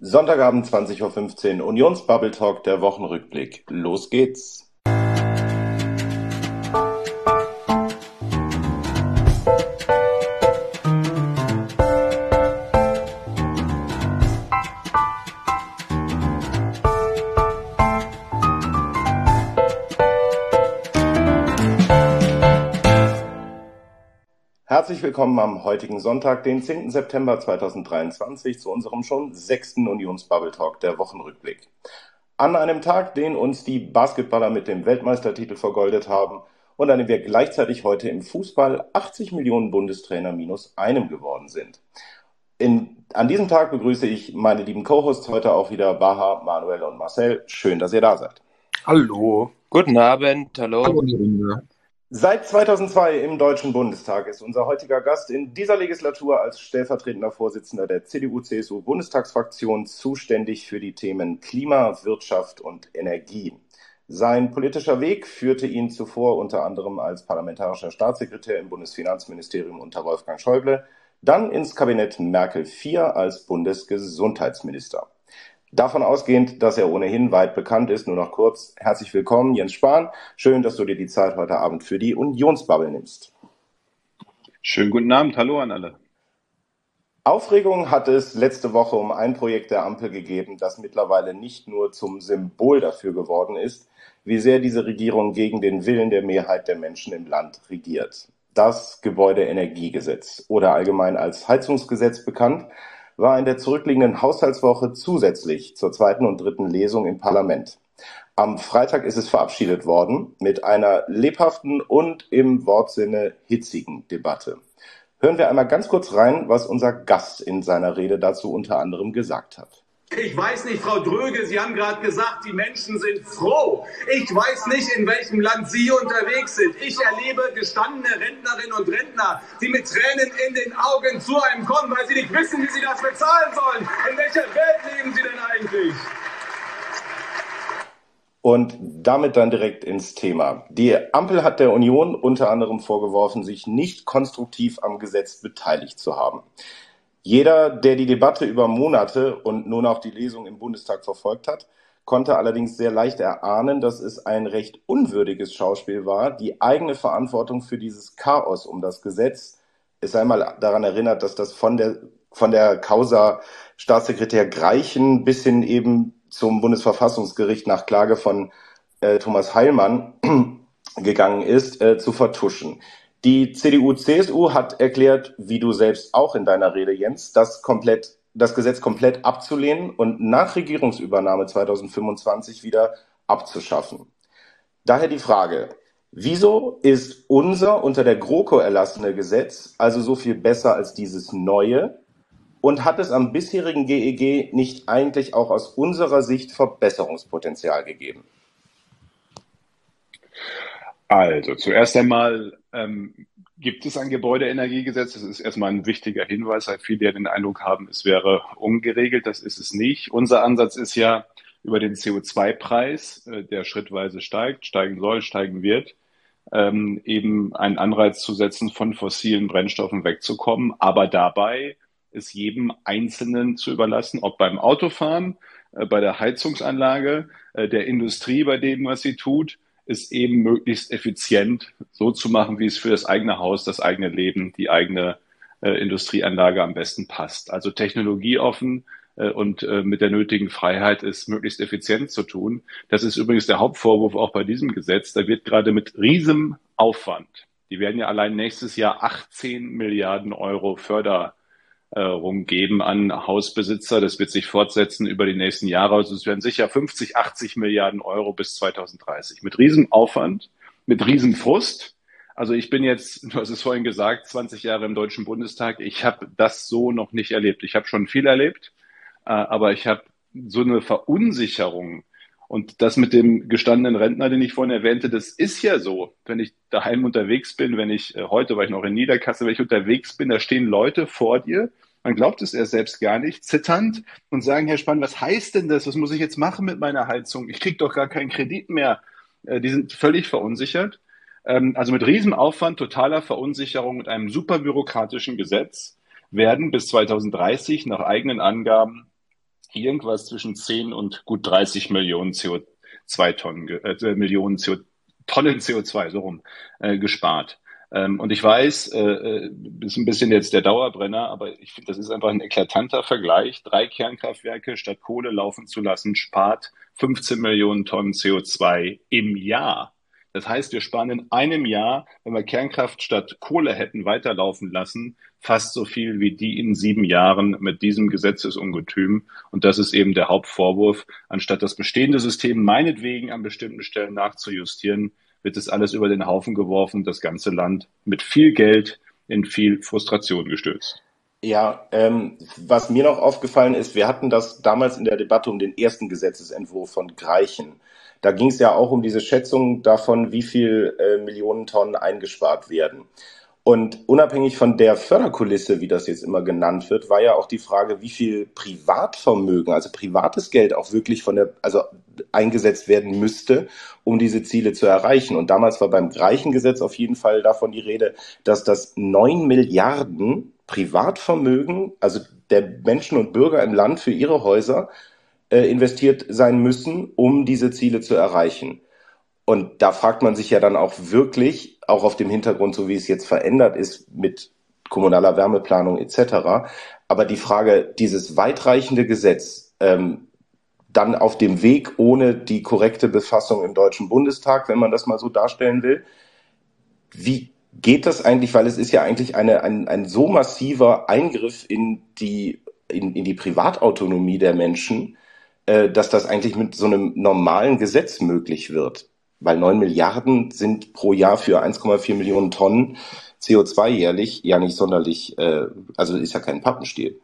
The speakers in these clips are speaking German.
Sonntagabend 20:15 Uhr, Unions-Bubble Talk, der Wochenrückblick. Los geht's! Herzlich willkommen am heutigen Sonntag, den 10. September 2023, zu unserem schon 6. Unions-Bubble Talk, der Wochenrückblick. An einem Tag, den uns die Basketballer mit dem Weltmeistertitel vergoldet haben und an dem wir gleichzeitig heute im Fußball 80 Millionen Bundestrainer minus einem geworden sind. An diesem Tag begrüße ich meine lieben Co-Hosts heute auch wieder, Baha, Manuel und Marcel. Schön, dass ihr da seid. Hallo. Guten Abend, hallo. Hallo, die Runde. Seit 2002 im Deutschen Bundestag ist unser heutiger Gast in dieser Legislatur als stellvertretender Vorsitzender der CDU-CSU-Bundestagsfraktion zuständig für die Themen Klima, Wirtschaft und Energie. Sein politischer Weg führte ihn zuvor unter anderem als parlamentarischer Staatssekretär im Bundesfinanzministerium unter Wolfgang Schäuble, dann ins Kabinett Merkel IV als Bundesgesundheitsminister. Davon ausgehend, dass er ohnehin weit bekannt ist, nur noch kurz, herzlich willkommen, Jens Spahn. Schön, dass du dir die Zeit heute Abend für die Unionsbubble nimmst. Schönen guten Abend, hallo an alle. Aufregung hat es letzte Woche um ein Projekt der Ampel gegeben, das mittlerweile nicht nur zum Symbol dafür geworden ist, wie sehr diese Regierung gegen den Willen der Mehrheit der Menschen im Land regiert. Das Gebäudeenergiegesetz oder allgemein als Heizungsgesetz bekannt, war in der zurückliegenden Haushaltswoche zusätzlich zur zweiten und dritten Lesung im Parlament. Am Freitag ist es verabschiedet worden mit einer lebhaften und im Wortsinne hitzigen Debatte. Hören wir einmal ganz kurz rein, was unser Gast in seiner Rede dazu unter anderem gesagt hat. Ich weiß nicht, Frau Dröge, Sie haben gerade gesagt, die Menschen sind froh. Ich weiß nicht, in welchem Land Sie unterwegs sind. Ich erlebe gestandene Rentnerinnen und Rentner, die mit Tränen in den Augen zu einem kommen, weil sie nicht wissen, wie sie das bezahlen sollen. In welcher Welt leben Sie denn eigentlich? Und damit dann direkt ins Thema. Die Ampel hat der Union unter anderem vorgeworfen, sich nicht konstruktiv am Gesetz beteiligt zu haben. Jeder, der die Debatte über Monate und nun auch die Lesung im Bundestag verfolgt hat, konnte allerdings sehr leicht erahnen, dass es ein recht unwürdiges Schauspiel war, die eigene Verantwortung für dieses Chaos um das Gesetz. Es sei mal daran erinnert, dass das von der Causa Staatssekretär Greichen bis hin eben zum Bundesverfassungsgericht nach Klage von Thomas Heilmann gegangen ist, zu vertuschen. Die CDU-CSU hat erklärt, wie du selbst auch in deiner Rede, Jens, das Gesetz komplett abzulehnen und nach Regierungsübernahme 2025 wieder abzuschaffen. Daher die Frage, wieso ist unser unter der GroKo erlassene Gesetz also so viel besser als dieses neue und hat es am bisherigen GEG nicht eigentlich auch aus unserer Sicht Verbesserungspotenzial gegeben? Also zuerst einmal gibt es ein Gebäudeenergiegesetz. Das ist erstmal ein wichtiger Hinweis, weil viele ja den Eindruck haben, es wäre ungeregelt. Das ist es nicht. Unser Ansatz ist ja über den CO2-Preis, der schrittweise steigt, steigen soll, steigen wird, eben einen Anreiz zu setzen, von fossilen Brennstoffen wegzukommen, aber dabei es jedem Einzelnen zu überlassen, ob beim Autofahren, bei der Heizungsanlage, der Industrie, bei dem, was sie tut, ist eben möglichst effizient so zu machen, wie es für das eigene Haus, das eigene Leben, die eigene Industrieanlage am besten passt. Also technologieoffen und mit der nötigen Freiheit ist möglichst effizient zu tun. Das ist übrigens der Hauptvorwurf auch bei diesem Gesetz. Da wird gerade mit riesigem Aufwand, die werden ja allein nächstes Jahr 18 Milliarden Euro Förderung geben an Hausbesitzer. Das wird sich fortsetzen über die nächsten Jahre. Also es werden sicher 50, 80 Milliarden Euro bis 2030. Mit riesem Aufwand, mit riesem Frust. Also ich bin jetzt, du hast es vorhin gesagt, 20 Jahre im Deutschen Bundestag. Ich habe das so noch nicht erlebt. Ich habe schon viel erlebt, aber ich habe so eine Verunsicherung. Und das mit dem gestandenen Rentner, den ich vorhin erwähnte, das ist ja so. Wenn ich daheim unterwegs bin, heute war ich noch in Niederkassel, wenn ich unterwegs bin, da stehen Leute vor dir, man glaubt es erst selbst gar nicht, zitternd und sagen, Herr Spahn, was heißt denn das? Was muss ich jetzt machen mit meiner Heizung? Ich kriege doch gar keinen Kredit mehr. Die sind völlig verunsichert. Also mit riesem Aufwand, totaler Verunsicherung und einem super bürokratischen Gesetz werden bis 2030 nach eigenen Angaben irgendwas zwischen 10 und gut 30 Millionen CO2-Tonnen, Millionen Tonnen CO2, so rum, gespart. Und ich weiß, ist ein bisschen jetzt der Dauerbrenner, aber ich finde, das ist einfach ein eklatanter Vergleich. 3 Kernkraftwerke statt Kohle laufen zu lassen, spart 15 Millionen Tonnen CO2 im Jahr. Das heißt, wir sparen in einem Jahr, wenn wir Kernkraft statt Kohle hätten weiterlaufen lassen, fast so viel wie die in 7 Jahren mit diesem Gesetzesungetüm. Und das ist eben der Hauptvorwurf. Anstatt das bestehende System meinetwegen an bestimmten Stellen nachzujustieren, wird es alles über den Haufen geworfen, das ganze Land mit viel Geld in viel Frustration gestürzt. Ja, was mir noch aufgefallen ist, wir hatten das damals in der Debatte um den ersten Gesetzesentwurf von Greichen. Da ging es ja auch um diese Schätzung davon, wie viel Millionen Tonnen eingespart werden. Und unabhängig von der Förderkulisse, wie das jetzt immer genannt wird, war ja auch die Frage, wie viel Privatvermögen, also privates Geld auch wirklich eingesetzt werden müsste, um diese Ziele zu erreichen. Und damals war beim Greichen-Gesetz auf jeden Fall davon die Rede, dass das 9 Milliarden Privatvermögen, also der Menschen und Bürger im Land für ihre Häuser, investiert sein müssen, um diese Ziele zu erreichen. Und da fragt man sich ja dann auch wirklich, auch auf dem Hintergrund, so wie es jetzt verändert ist mit kommunaler Wärmeplanung etc., aber die Frage, dieses weitreichende Gesetz, dann auf dem Weg ohne die korrekte Befassung im Deutschen Bundestag, wenn man das mal so darstellen will, wie geht das eigentlich, weil es ist ja eigentlich ein so massiver Eingriff in die Privatautonomie der Menschen, dass das eigentlich mit so einem normalen Gesetz möglich wird. Weil 9 Milliarden sind pro Jahr für 1,4 Millionen Tonnen CO2 jährlich ja nicht sonderlich, also ist ja kein Pappenstiel.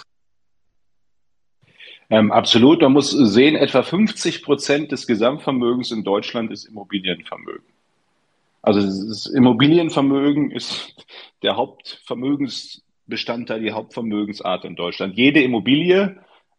Absolut. Man muss sehen, etwa 50% des Gesamtvermögens in Deutschland ist Immobilienvermögen. Also das Immobilienvermögen ist der Hauptvermögensbestandteil, die Hauptvermögensart in Deutschland. Jede Immobilie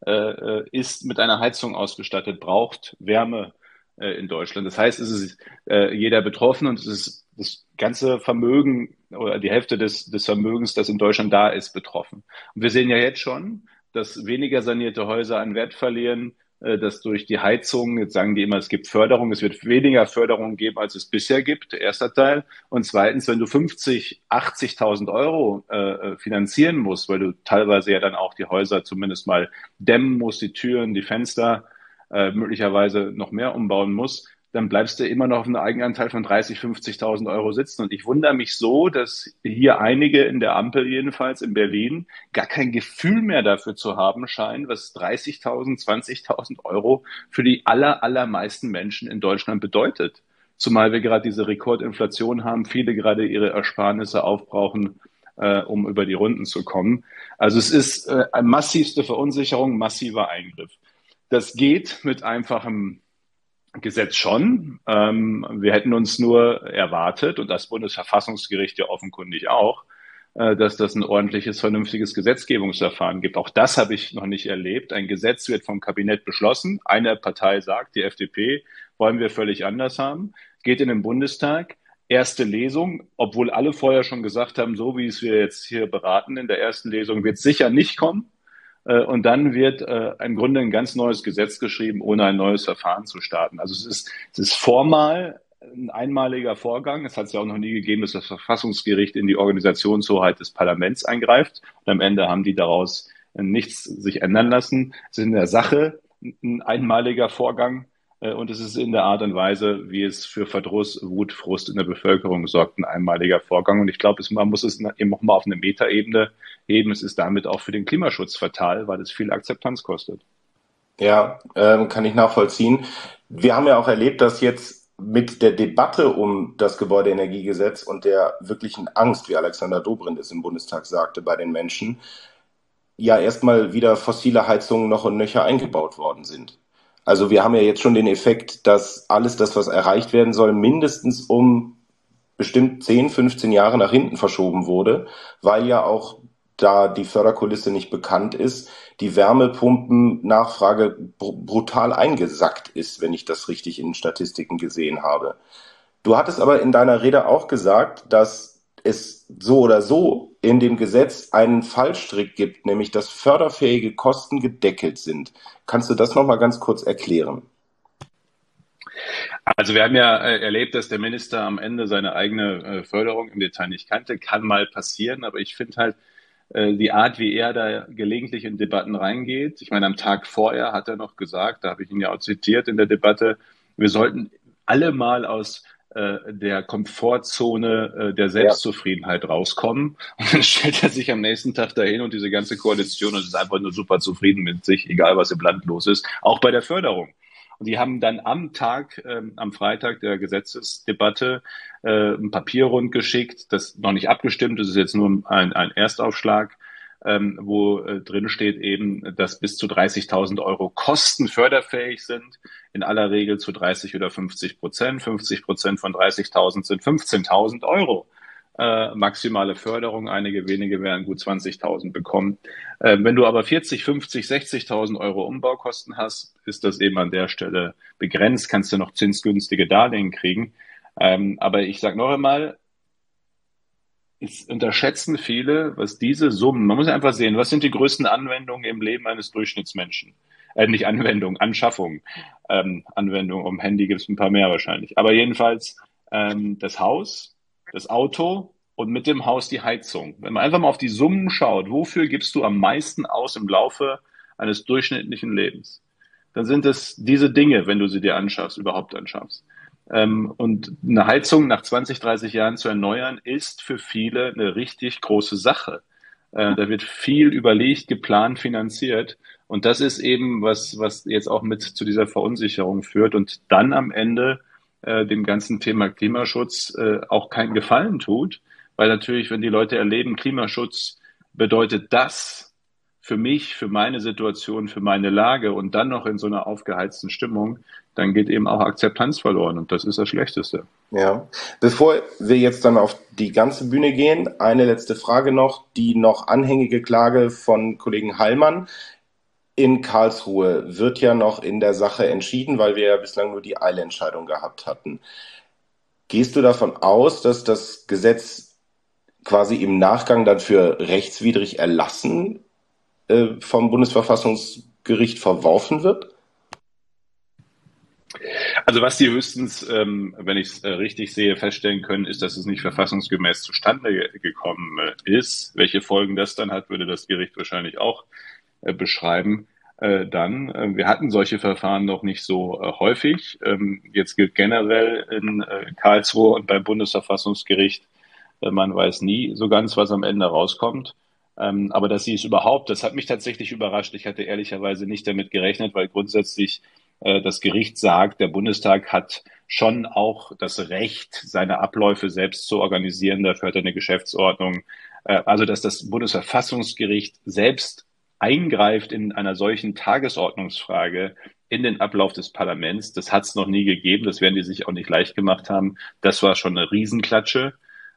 ist mit einer Heizung ausgestattet, braucht Wärme in Deutschland. Das heißt, es ist jeder betroffen und es ist das ganze Vermögen oder die Hälfte des Vermögens, das in Deutschland da ist, betroffen. Und wir sehen ja jetzt schon, dass weniger sanierte Häuser an Wert verlieren, dass durch die Heizung, jetzt sagen die immer, es gibt Förderung, es wird weniger Förderung geben, als es bisher gibt, erster Teil. Und zweitens, wenn du 50.000, 80.000 Euro finanzieren musst, weil du teilweise ja dann auch die Häuser zumindest mal dämmen musst, die Türen, die Fenster, möglicherweise noch mehr umbauen musst, dann bleibst du immer noch auf einem Eigenanteil von 30.000, 50.000 Euro sitzen. Und ich wundere mich so, dass hier einige in der Ampel jedenfalls in Berlin gar kein Gefühl mehr dafür zu haben scheinen, was 30.000, 20.000 Euro für die allermeisten Menschen in Deutschland bedeutet. Zumal wir gerade diese Rekordinflation haben, viele gerade ihre Ersparnisse aufbrauchen, um über die Runden zu kommen. Also es ist eine massivste Verunsicherung, massiver Eingriff. Das geht mit einfachem Gesetz schon. Wir hätten uns nur erwartet, und das Bundesverfassungsgericht ja offenkundig auch, dass das ein ordentliches, vernünftiges Gesetzgebungsverfahren gibt. Auch das habe ich noch nicht erlebt. Ein Gesetz wird vom Kabinett beschlossen. Eine Partei sagt, die FDP, wollen wir völlig anders haben, geht in den Bundestag. Erste Lesung, obwohl alle vorher schon gesagt haben, so wie es wir jetzt hier beraten in der ersten Lesung, wird es sicher nicht kommen. Und dann wird im Grunde ein ganz neues Gesetz geschrieben, ohne ein neues Verfahren zu starten. Also es ist formal ein einmaliger Vorgang. Es hat es ja auch noch nie gegeben, dass das Verfassungsgericht in die Organisationshoheit des Parlaments eingreift. Und am Ende haben die daraus nichts sich ändern lassen. Es ist in der Sache ein einmaliger Vorgang. Und es ist in der Art und Weise, wie es für Verdruss, Wut, Frust in der Bevölkerung sorgt, ein einmaliger Vorgang. Und ich glaube, man muss es eben auch mal auf eine Metaebene heben. Es ist damit auch für den Klimaschutz fatal, weil es viel Akzeptanz kostet. Ja, kann ich nachvollziehen. Wir haben ja auch erlebt, dass jetzt mit der Debatte um das Gebäudeenergiegesetz und der wirklichen Angst, wie Alexander Dobrindt es im Bundestag sagte, bei den Menschen, ja erstmal wieder fossile Heizungen noch und nöcher eingebaut worden sind. Also wir haben ja jetzt schon den Effekt, dass alles das, was erreicht werden soll, mindestens um bestimmt 10, 15 Jahre nach hinten verschoben wurde, weil ja auch, da die Förderkulisse nicht bekannt ist, die Wärmepumpennachfrage brutal eingesackt ist, wenn ich das richtig in Statistiken gesehen habe. Du hattest aber in deiner Rede auch gesagt, dass es so oder so in dem Gesetz einen Fallstrick gibt, nämlich dass förderfähige Kosten gedeckelt sind. Kannst du das nochmal ganz kurz erklären? Also wir haben ja erlebt, dass der Minister am Ende seine eigene Förderung im Detail nicht kannte. Kann mal passieren, aber ich finde halt die Art, wie er da gelegentlich in Debatten reingeht. Ich meine, am Tag vorher hat er noch gesagt, da habe ich ihn ja auch zitiert in der Debatte, wir sollten alle mal aus der Komfortzone der Selbstzufriedenheit rauskommen. Und dann stellt er sich am nächsten Tag dahin und diese ganze Koalition und ist einfach nur super zufrieden mit sich, egal was im Land los ist, auch bei der Förderung. Und die haben dann am Freitag der Gesetzesdebatte ein Papier rundgeschickt, das noch nicht abgestimmt ist, ist jetzt nur ein Erstaufschlag, wo drin steht eben, dass bis zu 30.000 Euro Kosten förderfähig sind, in aller Regel zu 30 oder 50%. 50% von 30.000 sind 15.000 Euro. Maximale Förderung, einige wenige werden gut 20.000 bekommen. Wenn du aber 40, 50, 60.000 Euro Umbaukosten hast, ist das eben an der Stelle begrenzt, kannst du noch zinsgünstige Darlehen kriegen. Aber ich sage noch einmal, es unterschätzen viele, was diese Summen, man muss einfach sehen, was sind die größten Anwendungen im Leben eines Durchschnittsmenschen? Nicht Anwendung, Anschaffung. Anwendung um Handy gibt es ein paar mehr wahrscheinlich. Aber jedenfalls das Haus, das Auto und mit dem Haus die Heizung. Wenn man einfach mal auf die Summen schaut, wofür gibst du am meisten aus im Laufe eines durchschnittlichen Lebens? Dann sind es diese Dinge, wenn du sie dir überhaupt anschaffst. Und eine Heizung nach 20, 30 Jahren zu erneuern, ist für viele eine richtig große Sache. Da wird viel überlegt, geplant, finanziert. Und das ist eben was jetzt auch mit zu dieser Verunsicherung führt und dann am Ende dem ganzen Thema Klimaschutz auch keinen Gefallen tut. Weil natürlich, wenn die Leute erleben, Klimaschutz bedeutet das für mich, für meine Situation, für meine Lage und dann noch in so einer aufgeheizten Stimmung, dann geht eben auch Akzeptanz verloren und das ist das Schlechteste. Ja, bevor wir jetzt dann auf die ganze Bühne gehen, eine letzte Frage noch, die noch anhängige Klage von Kollegen Heilmann in Karlsruhe wird ja noch in der Sache entschieden, weil wir ja bislang nur die Eilentscheidung gehabt hatten. Gehst du davon aus, dass das Gesetz quasi im Nachgang dann für rechtswidrig erlassen vom Bundesverfassungsgericht verworfen wird? Also was die höchstens, wenn ich es richtig sehe, feststellen können, ist, dass es nicht verfassungsgemäß zustande gekommen ist. Welche Folgen das dann hat, würde das Gericht wahrscheinlich auch beschreiben. Wir hatten solche Verfahren noch nicht so häufig. Jetzt gilt generell in Karlsruhe und beim Bundesverfassungsgericht, man weiß nie so ganz, was am Ende rauskommt. Aber dass sie es überhaupt, das hat mich tatsächlich überrascht. Ich hatte ehrlicherweise nicht damit gerechnet, weil grundsätzlich das Gericht sagt, der Bundestag hat schon auch das Recht, seine Abläufe selbst zu organisieren. Dafür hat er eine Geschäftsordnung. Also, dass das Bundesverfassungsgericht selbst eingreift in einer solchen Tagesordnungsfrage in den Ablauf des Parlaments, das hat es noch nie gegeben. Das werden die sich auch nicht leicht gemacht haben. Das war schon eine Riesenklatsche.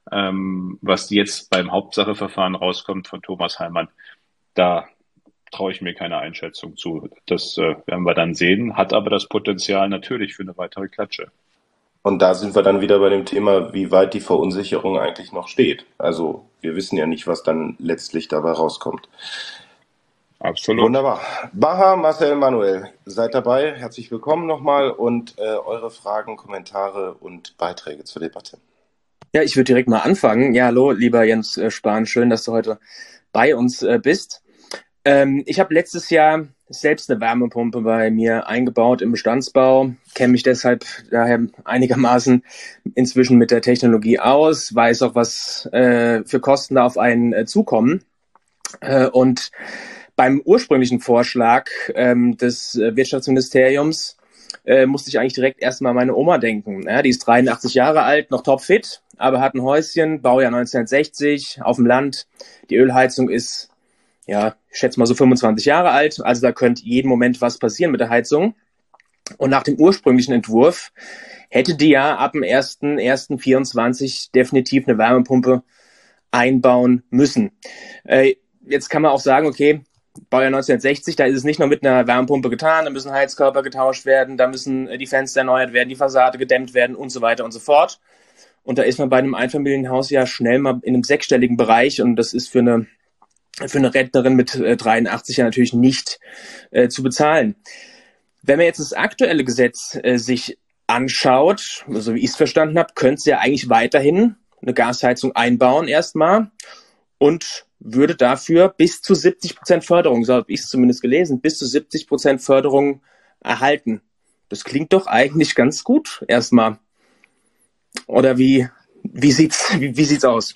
Was jetzt beim Hauptsacheverfahren rauskommt von Thomas Heilmann, da traue ich mir keine Einschätzung zu. Das werden wir dann sehen, hat aber das Potenzial natürlich für eine weitere Klatsche. Und da sind wir dann wieder bei dem Thema, wie weit die Verunsicherung eigentlich noch steht. Also wir wissen ja nicht, was dann letztlich dabei rauskommt. Absolut. Wunderbar. Baha, Marcel, Manuel, seid dabei. Herzlich willkommen nochmal und eure Fragen, Kommentare und Beiträge zur Debatte. Ja, ich würde direkt mal anfangen. Ja, hallo, lieber Jens Spahn, schön, dass du heute bei uns bist. Ich habe letztes Jahr selbst eine Wärmepumpe bei mir eingebaut im Bestandsbau, kenne mich deshalb daher einigermaßen inzwischen mit der Technologie aus, weiß auch, was für Kosten da auf einen zukommen. Und beim ursprünglichen Vorschlag des Wirtschaftsministeriums musste ich eigentlich direkt erstmal an meine Oma denken. Ja, die ist 83 Jahre alt, noch topfit, aber hat ein Häuschen, Baujahr 1960, auf dem Land. Die Ölheizung ist, ja, ich schätze mal so 25 Jahre alt, also da könnte jeden Moment was passieren mit der Heizung. Und nach dem ursprünglichen Entwurf hätte die ja ab dem 1.1.24 definitiv eine Wärmepumpe einbauen müssen. Jetzt kann man auch sagen, okay, Baujahr 1960, da ist es nicht nur mit einer Wärmepumpe getan, da müssen Heizkörper getauscht werden, da müssen die Fenster erneuert werden, die Fassade gedämmt werden und so weiter und so fort. Und da ist man bei einem Einfamilienhaus ja schnell mal in einem sechsstelligen Bereich. Und das ist für eine Rentnerin mit 83 ja natürlich nicht zu bezahlen. Wenn man jetzt das aktuelle Gesetz sich anschaut, so wie ich es verstanden habe, könnte sie ja eigentlich weiterhin eine Gasheizung einbauen erstmal und würde dafür bis zu 70% Förderung, so habe ich es zumindest gelesen, bis zu 70% Förderung erhalten. Das klingt doch eigentlich ganz gut erstmal. Oder wie sieht's aus?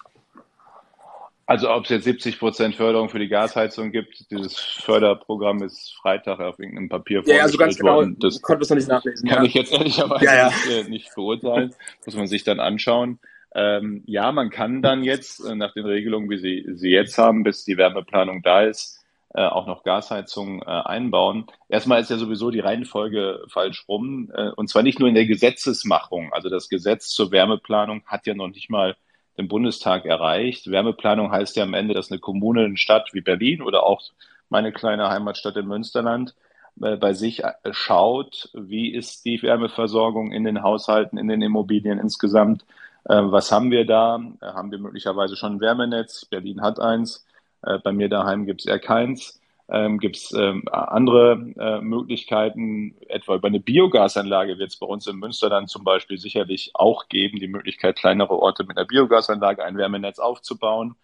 Also ob es jetzt 70% Förderung für die Gasheizung gibt, dieses Förderprogramm ist Freitag auf irgendeinem Papier Ja, also ganz vorgestellt genau, worden. Das konnte es noch nicht nachlesen. kann Ja. ich jetzt ehrlicherweise Ja. nicht beurteilen. Muss man sich dann anschauen. Ja, man kann dann jetzt nach den Regelungen, wie sie jetzt haben, bis die Wärmeplanung da ist, auch noch Gasheizung einbauen. Erstmal ist ja sowieso die Reihenfolge falsch rum. Und zwar nicht nur in der Gesetzesmachung. Also das Gesetz zur Wärmeplanung hat ja noch nicht mal den Bundestag erreicht. Wärmeplanung heißt ja am Ende, dass eine Kommune, eine Stadt wie Berlin oder auch meine kleine Heimatstadt im Münsterland bei sich schaut, wie ist die Wärmeversorgung in den Haushalten, in den Immobilien insgesamt. Was haben wir da? Haben wir möglicherweise schon ein Wärmenetz? Berlin hat eins. Bei mir daheim gibt es eher keins. Gibt es andere Möglichkeiten, etwa über eine Biogasanlage wird es bei uns im Münsterland zum Beispiel sicherlich auch geben, die Möglichkeit, kleinere Orte mit einer Biogasanlage ein Wärmenetz aufzubauen.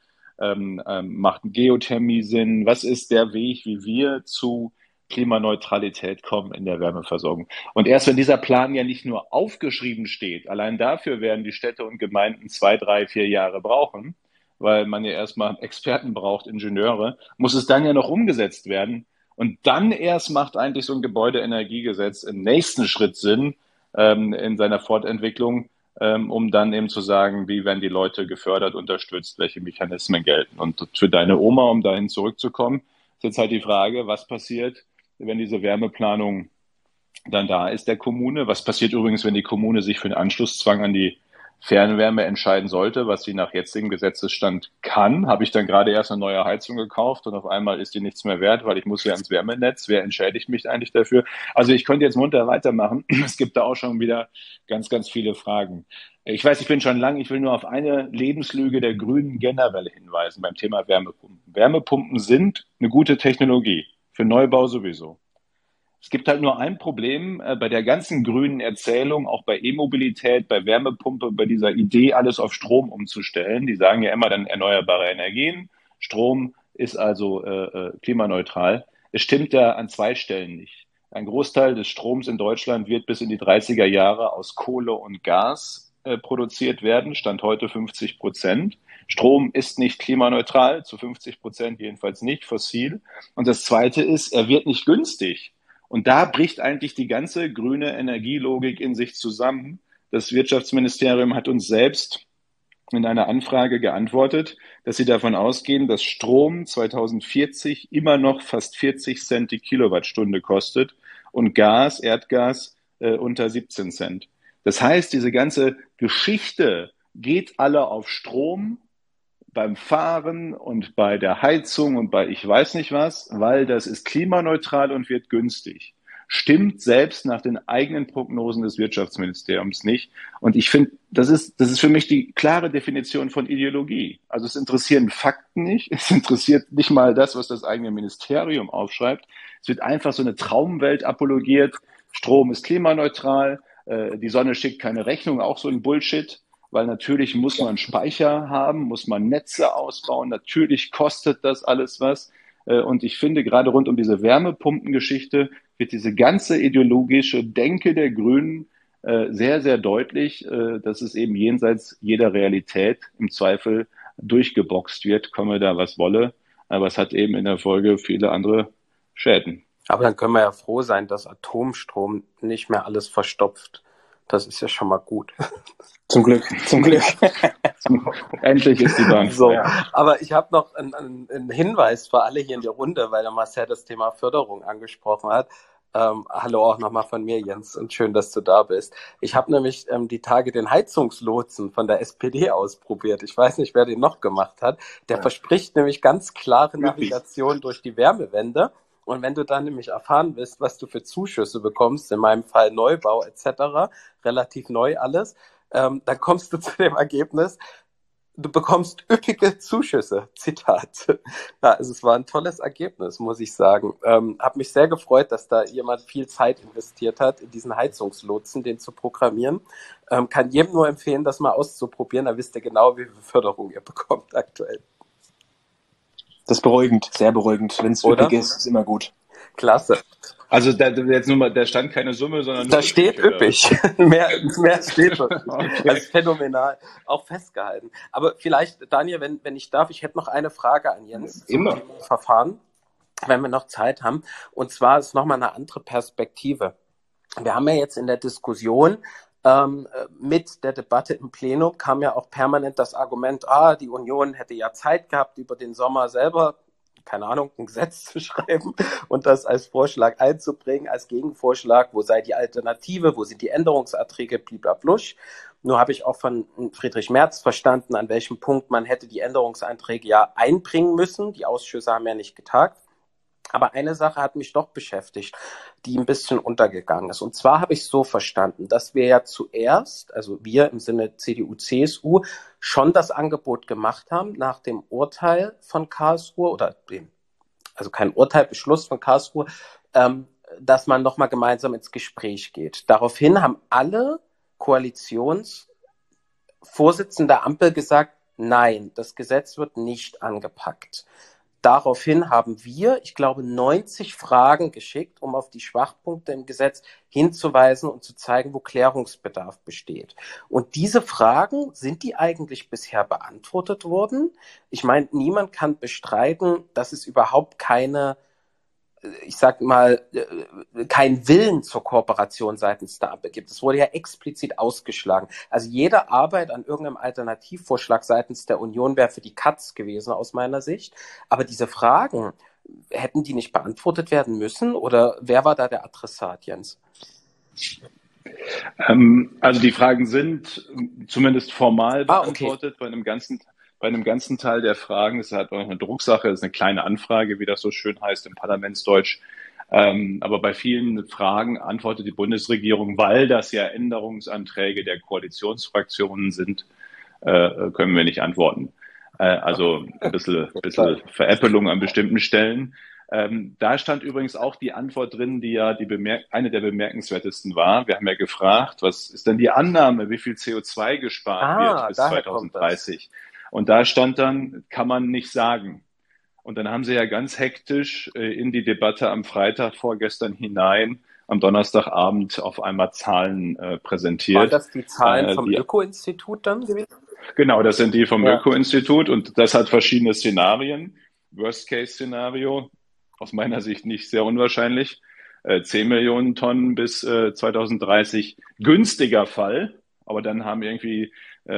Macht Geothermie Sinn? Was ist der Weg, wie wir zu Klimaneutralität kommen in der Wärmeversorgung? Und erst wenn dieser Plan ja nicht nur aufgeschrieben steht, allein dafür werden die Städte und Gemeinden 2, 3, 4 Jahre brauchen, weil man ja erstmal Experten braucht, Ingenieure, muss es dann ja noch umgesetzt werden. Und dann erst macht eigentlich so ein Gebäudeenergiegesetz im nächsten Schritt Sinn in seiner Fortentwicklung, um dann eben zu sagen, wie werden die Leute gefördert, unterstützt, welche Mechanismen gelten. Und für deine Oma, um dahin zurückzukommen, ist jetzt halt die Frage, was passiert, wenn diese Wärmeplanung dann da ist der Kommune? Was passiert übrigens, wenn die Kommune sich für den Anschlusszwang an die Fernwärme entscheiden sollte, was sie nach jetzigem Gesetzesstand kann? Habe ich dann gerade erst eine neue Heizung gekauft und auf einmal ist die nichts mehr wert, weil ich muss ja ins Wärmenetz. Wer entschädigt mich eigentlich dafür? Also ich könnte jetzt munter weitermachen. Es gibt da auch schon wieder ganz, ganz viele Fragen. Ich weiß, ich bin schon lang, ich will nur auf eine Lebenslüge der Grünen generell hinweisen beim Thema Wärmepumpen. Wärmepumpen sind eine gute Technologie, für Neubau sowieso. Es gibt halt nur ein Problem bei der ganzen grünen Erzählung, auch bei E-Mobilität, bei Wärmepumpe, bei dieser Idee, alles auf Strom umzustellen. Die sagen ja immer dann erneuerbare Energien. Strom ist also klimaneutral. Es stimmt da an 2 Stellen nicht. Ein Großteil des Stroms in Deutschland wird bis in die 30er Jahre aus Kohle und Gas produziert werden, Stand heute 50%. Strom ist nicht klimaneutral, zu 50% jedenfalls nicht, fossil. Und das Zweite ist, er wird nicht günstig. Und da bricht eigentlich die ganze grüne Energielogik in sich zusammen. Das Wirtschaftsministerium hat uns selbst in einer Anfrage geantwortet, dass sie davon ausgehen, dass Strom 2040 immer noch fast 40 Cent die Kilowattstunde kostet und Gas, Erdgas unter 17 Cent. Das heißt, diese ganze Geschichte geht alle auf Strom beim Fahren und bei der Heizung und bei ich weiß nicht was, weil das ist klimaneutral und wird günstig. Stimmt selbst nach den eigenen Prognosen des Wirtschaftsministeriums nicht. Und ich finde, das ist für mich die klare Definition von Ideologie. Also es interessieren Fakten nicht. Es interessiert nicht mal das, was das eigene Ministerium aufschreibt. Es wird einfach so eine Traumwelt apologiert. Strom ist klimaneutral. Die Sonne schickt keine Rechnung, auch so ein Bullshit. Weil natürlich muss man Speicher haben, muss man Netze ausbauen, natürlich kostet das alles was. Und ich finde, gerade rund um diese Wärmepumpengeschichte wird diese ganze ideologische Denke der Grünen sehr, sehr deutlich, dass es eben jenseits jeder Realität im Zweifel durchgeboxt wird, komme da was wolle. Aber es hat eben in der Folge viele andere Schäden. Aber dann können wir ja froh sein, dass Atomstrom nicht mehr alles verstopft. Das ist ja schon mal gut. Zum Glück. Endlich ist die Bank. So, aber ich habe noch einen Hinweis für alle hier in der Runde, weil der Marcel das Thema Förderung angesprochen hat. Hallo auch nochmal von mir, Jens, und schön, dass du da bist. Ich habe nämlich die Tage den Heizungslotsen von der SPD ausprobiert. Ich weiß nicht, wer den noch gemacht hat. Der verspricht nämlich ganz klare Navigation durch die Wärmewende. Und wenn du dann nämlich erfahren willst, was du für Zuschüsse bekommst, in meinem Fall Neubau etc., relativ neu alles, dann kommst du zu dem Ergebnis, du bekommst üppige Zuschüsse. Zitat. Ja, also es war ein tolles Ergebnis, muss ich sagen. Hab mich sehr gefreut, dass da jemand viel Zeit investiert hat, in diesen Heizungslotsen, den zu programmieren. Kann jedem nur empfehlen, das mal auszuprobieren. Da wisst ihr genau, wie viel Förderung ihr bekommt aktuell. Das ist beruhigend, sehr beruhigend. Wenn es üppig ist immer gut. Klasse. Also jetzt nur mal, da stand keine Summe, sondern nur da steht üppig. mehr steht dort. Okay. Das ist phänomenal. Auch festgehalten. Aber vielleicht, Daniel, wenn ich darf, ich hätte noch eine Frage an Jens. Immer. Zum Verfahren, wenn wir noch Zeit haben. Und zwar ist nochmal eine andere Perspektive. Wir haben ja jetzt in der Diskussion mit der Debatte im Plenum kam ja auch permanent das Argument, die Union hätte ja Zeit gehabt, über den Sommer selber, keine Ahnung, ein Gesetz zu schreiben und das als Vorschlag einzubringen, als Gegenvorschlag, wo sei die Alternative, wo sind die Änderungsanträge, bliblablusch. Nur habe ich auch von Friedrich Merz verstanden, an welchem Punkt man hätte die Änderungsanträge ja einbringen müssen. Die Ausschüsse haben ja nicht getagt. Aber eine Sache hat mich doch beschäftigt, die ein bisschen untergegangen ist. Und zwar habe ich so verstanden, dass wir ja zuerst, also wir im Sinne CDU, CSU, schon das Angebot gemacht haben nach dem Urteil von Karlsruhe also kein Urteil, Beschluss von Karlsruhe, dass man nochmal gemeinsam ins Gespräch geht. Daraufhin haben alle Koalitionsvorsitzenden der Ampel gesagt, nein, das Gesetz wird nicht angepackt. Daraufhin haben wir, ich glaube, 90 Fragen geschickt, um auf die Schwachpunkte im Gesetz hinzuweisen und zu zeigen, wo Klärungsbedarf besteht. Und diese Fragen, sind die eigentlich bisher beantwortet worden? Ich meine, niemand kann bestreiten, dass es überhaupt keinen Willen zur Kooperation seitens der Ampel gibt. Es wurde ja explizit ausgeschlagen. Also jede Arbeit an irgendeinem Alternativvorschlag seitens der Union wäre für die Katz gewesen aus meiner Sicht. Aber diese Fragen, hätten die nicht beantwortet werden müssen? Oder wer war da der Adressat, Jens? Also die Fragen sind zumindest formal beantwortet. Okay. Bei einem ganzen Teil der Fragen, das ist halt auch eine Drucksache, das ist eine kleine Anfrage, wie das so schön heißt im Parlamentsdeutsch. Aber bei vielen Fragen antwortet die Bundesregierung, weil das ja Änderungsanträge der Koalitionsfraktionen sind, können wir nicht antworten. Also ein bisschen Veräppelung an bestimmten Stellen. Da stand übrigens auch die Antwort drin, die ja eine der bemerkenswertesten war. Wir haben ja gefragt, was ist denn die Annahme, wie viel CO2 gespart wird bis 2030? Und da stand dann, kann man nicht sagen. Und dann haben sie ja ganz hektisch in die Debatte am Freitag vorgestern hinein, am Donnerstagabend auf einmal Zahlen präsentiert. Waren das die Zahlen vom Öko-Institut dann gewesen? Genau, das sind die vom Öko-Institut und das hat verschiedene Szenarien. Worst-Case-Szenario, aus meiner Sicht nicht sehr unwahrscheinlich, 10 Millionen Tonnen bis 2030. Günstiger Fall, aber dann haben irgendwie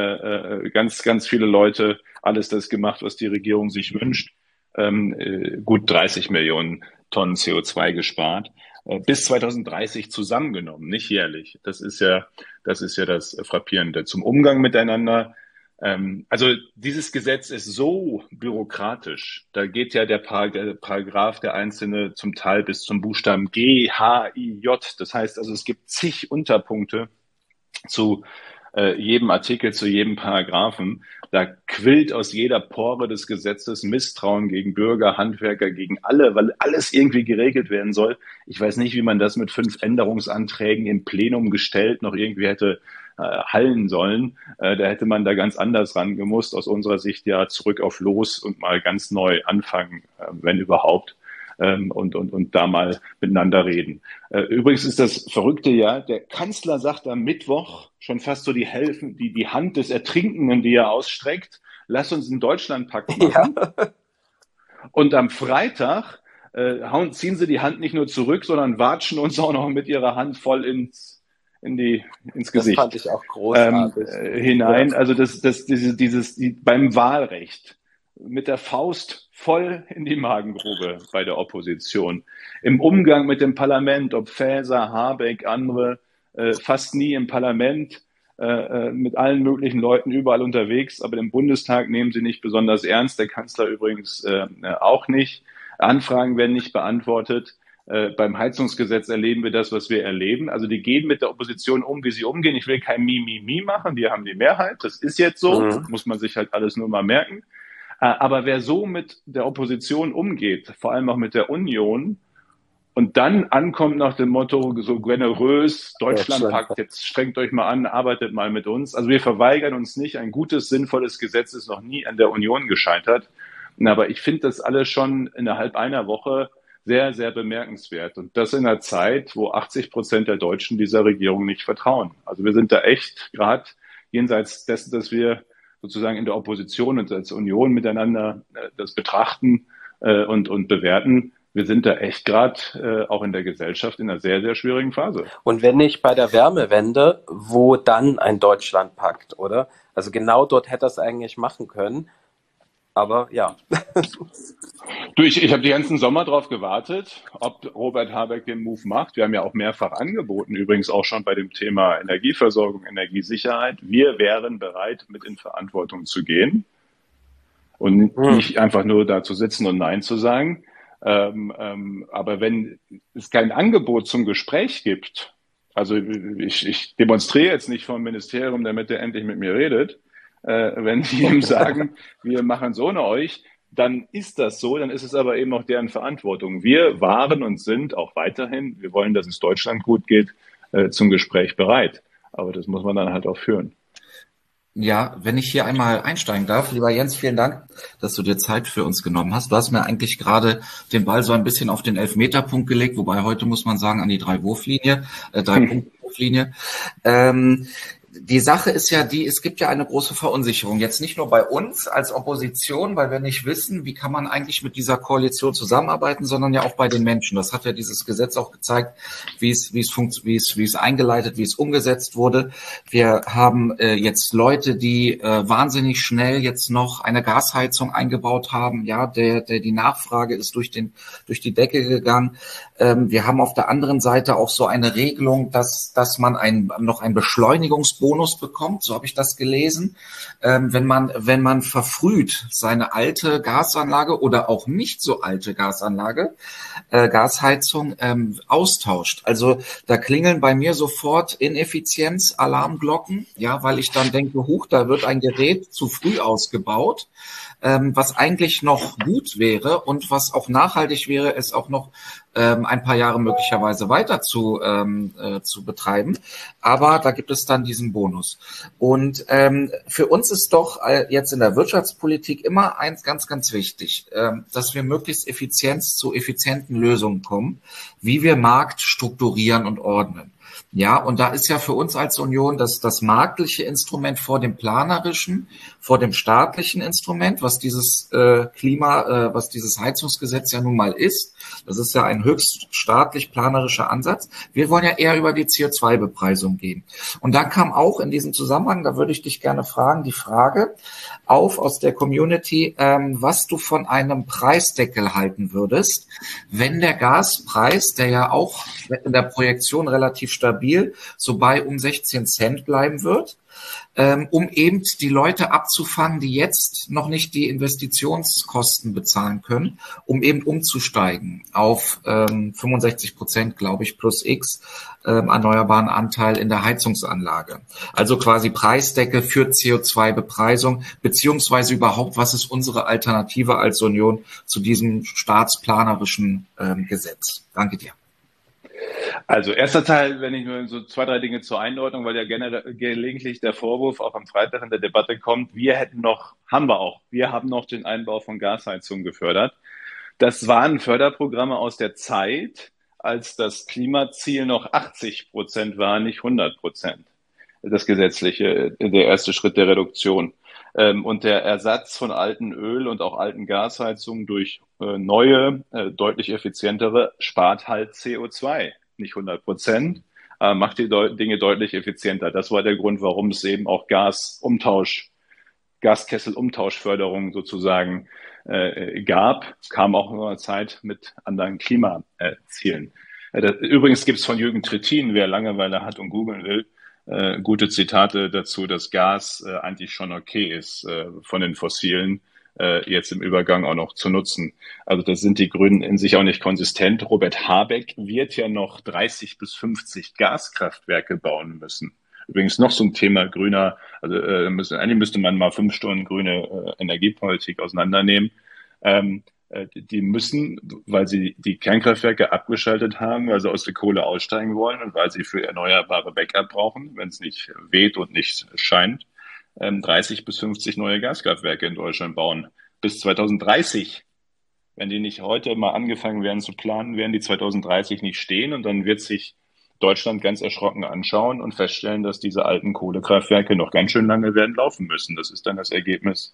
ganz, ganz viele Leute alles das gemacht, was die Regierung sich wünscht. Gut 30 Millionen Tonnen CO2 gespart. Bis 2030 zusammengenommen, nicht jährlich. Das ist ja das Frappierende. Zum Umgang miteinander. Also dieses Gesetz ist so bürokratisch. Da geht ja der Paragraph, der einzelne zum Teil bis zum Buchstaben G, H, I, J. Das heißt also, es gibt zig Unterpunkte zu jedem Artikel, zu jedem Paragraphen. Da quillt aus jeder Pore des Gesetzes Misstrauen gegen Bürger, Handwerker, gegen alle, weil alles irgendwie geregelt werden soll. Ich weiß nicht, wie man das mit 5 Änderungsanträgen im Plenum gestellt noch irgendwie hätte hallen sollen. Da hätte man da ganz anders rangemusst. Aus unserer Sicht ja zurück auf Los und mal ganz neu anfangen, wenn überhaupt. Und da mal miteinander reden. Übrigens ist das Verrückte ja, der Kanzler sagt am Mittwoch schon fast so die Hand des Ertrinkenden, die er ausstreckt, lass uns einen Deutschlandpakt machen. Ja. Und am Freitag ziehen sie die Hand nicht nur zurück, sondern watschen uns auch noch mit ihrer Hand voll ins Gesicht. Das fand ich auch großartig. Hinein. Also beim Wahlrecht mit der Faust voll in die Magengrube bei der Opposition. Im Umgang mit dem Parlament, ob Faeser, Habeck, andere, fast nie im Parlament, mit allen möglichen Leuten überall unterwegs, aber den Bundestag nehmen sie nicht besonders ernst, der Kanzler übrigens auch nicht. Anfragen werden nicht beantwortet. Beim Heizungsgesetz erleben wir das, was wir erleben. Also die gehen mit der Opposition um, wie sie umgehen. Ich will kein Mi machen, die haben die Mehrheit. Das ist jetzt so, muss man sich halt alles nur mal merken. Aber wer so mit der Opposition umgeht, vor allem auch mit der Union, und dann ankommt nach dem Motto, so generös, Deutschlandpakt, jetzt strengt euch mal an, arbeitet mal mit uns. Also wir verweigern uns nicht. Ein gutes, sinnvolles Gesetz ist noch nie an der Union gescheitert. Aber ich finde das alles schon innerhalb einer Woche sehr, sehr bemerkenswert. Und das in einer Zeit, wo 80% der Deutschen dieser Regierung nicht vertrauen. Also wir sind da echt gerade jenseits dessen, dass wir sozusagen in der Opposition und als Union miteinander das betrachten und bewerten. Wir sind da echt gerade auch in der Gesellschaft in einer sehr, sehr schwierigen Phase. Und wenn nicht bei der Wärmewende, wo dann ein Deutschlandpakt, oder? Also genau dort hätte er es eigentlich machen können. Aber ja. Du, ich habe den ganzen Sommer drauf gewartet, ob Robert Habeck den Move macht. Wir haben ja auch mehrfach angeboten, übrigens auch schon bei dem Thema Energieversorgung, Energiesicherheit. Wir wären bereit, mit in Verantwortung zu gehen und nicht einfach nur da zu sitzen und Nein zu sagen. Aber wenn es kein Angebot zum Gespräch gibt, also ich demonstriere jetzt nicht vom Ministerium, damit der endlich mit mir redet, wenn die ihm sagen, wir machen so ohne euch, dann ist das so, dann ist es aber eben auch deren Verantwortung. Wir waren und sind auch weiterhin, wir wollen, dass es Deutschland gut geht, zum Gespräch bereit. Aber das muss man dann halt auch führen. Ja, wenn ich hier einmal einsteigen darf, lieber Jens, vielen Dank, dass du dir Zeit für uns genommen hast. Du hast mir eigentlich gerade den Ball so ein bisschen auf den Elfmeterpunkt gelegt, wobei heute muss man sagen an die Drei-Punkt-Wurflinie. Die Sache ist ja die, es gibt ja eine große Verunsicherung. Jetzt nicht nur bei uns als Opposition, weil wir nicht wissen, wie kann man eigentlich mit dieser Koalition zusammenarbeiten, sondern ja auch bei den Menschen. Das hat ja dieses Gesetz auch gezeigt, wie es eingeleitet, wie es umgesetzt wurde. Wir haben jetzt Leute, die wahnsinnig schnell jetzt noch eine Gasheizung eingebaut haben. Ja, die Nachfrage ist durch die Decke gegangen. Wir haben auf der anderen Seite auch so eine Regelung, dass man noch ein Beschleunigungsbonus bekommt, so habe ich das gelesen, wenn man verfrüht seine alte Gasanlage oder auch nicht so alte Gasheizung austauscht. Also da klingeln bei mir sofort Ineffizienz-Alarmglocken, ja, weil ich dann denke, da wird ein Gerät zu früh ausgebaut, was eigentlich noch gut wäre und was auch nachhaltig wäre, es auch noch ein paar Jahre möglicherweise weiter zu betreiben. Aber da gibt es dann diesen Bonus. Und für uns ist doch jetzt in der Wirtschaftspolitik immer eins ganz, ganz wichtig, dass wir möglichst zu effizienten Lösungen kommen, wie wir Markt strukturieren und ordnen. Ja, und da ist ja für uns als Union das marktliche Instrument vor dem planerischen, vor dem staatlichen Instrument, was dieses was dieses Heizungsgesetz ja nun mal ist. Das ist ja ein höchst staatlich planerischer Ansatz. Wir wollen ja eher über die CO2-Bepreisung gehen. Und da kam auch in diesem Zusammenhang, da würde ich dich gerne fragen, die Frage aus der Community, was du von einem Preisdeckel halten würdest, wenn der Gaspreis, der ja auch in der Projektion relativ stabil so bei um 16 Cent bleiben wird, um eben die Leute abzufangen, die jetzt noch nicht die Investitionskosten bezahlen können, um eben umzusteigen auf 65%, glaube ich, plus X erneuerbaren Anteil in der Heizungsanlage. Also quasi Preisdeckel für CO2-Bepreisung, beziehungsweise überhaupt, was ist unsere Alternative als Union zu diesem staatsplanerischen Gesetz? Danke dir. Also erster Teil, wenn ich nur so 2, 3 Dinge zur Einordnung, weil ja gelegentlich der Vorwurf auch am Freitag in der Debatte kommt, wir haben noch den Einbau von Gasheizungen gefördert. Das waren Förderprogramme aus der Zeit, als das Klimaziel noch 80% war, nicht 100%. Das gesetzliche, der erste Schritt der Reduktion. Und der Ersatz von alten Öl- und auch alten Gasheizungen durch neue, deutlich effizientere spart halt CO2. Nicht 100%, macht die Dinge deutlich effizienter. Das war der Grund, warum es eben auch Gaskesselumtauschförderung sozusagen gab. Kam auch in einer Zeit mit anderen Klimazielen. Übrigens gibt es von Jürgen Trittin, wer Langeweile hat und googeln will, gute Zitate dazu, dass Gas eigentlich schon okay ist von den fossilen jetzt im Übergang auch noch zu nutzen. Also das sind die Grünen in sich auch nicht konsistent. Robert Habeck wird ja noch 30 bis 50 Gaskraftwerke bauen müssen. Übrigens noch so ein Thema grüner, also eigentlich müsste man mal 5 Stunden grüne Energiepolitik auseinandernehmen. Die müssen, weil sie die Kernkraftwerke abgeschaltet haben, weil sie aus der Kohle aussteigen wollen und weil sie für erneuerbare Backup brauchen, wenn es nicht weht und nicht scheint, 30 bis 50 neue Gaskraftwerke in Deutschland bauen. Bis 2030. Wenn die nicht heute mal angefangen werden zu planen, werden die 2030 nicht stehen und dann wird sich Deutschland ganz erschrocken anschauen und feststellen, dass diese alten Kohlekraftwerke noch ganz schön lange werden laufen müssen. Das ist dann das Ergebnis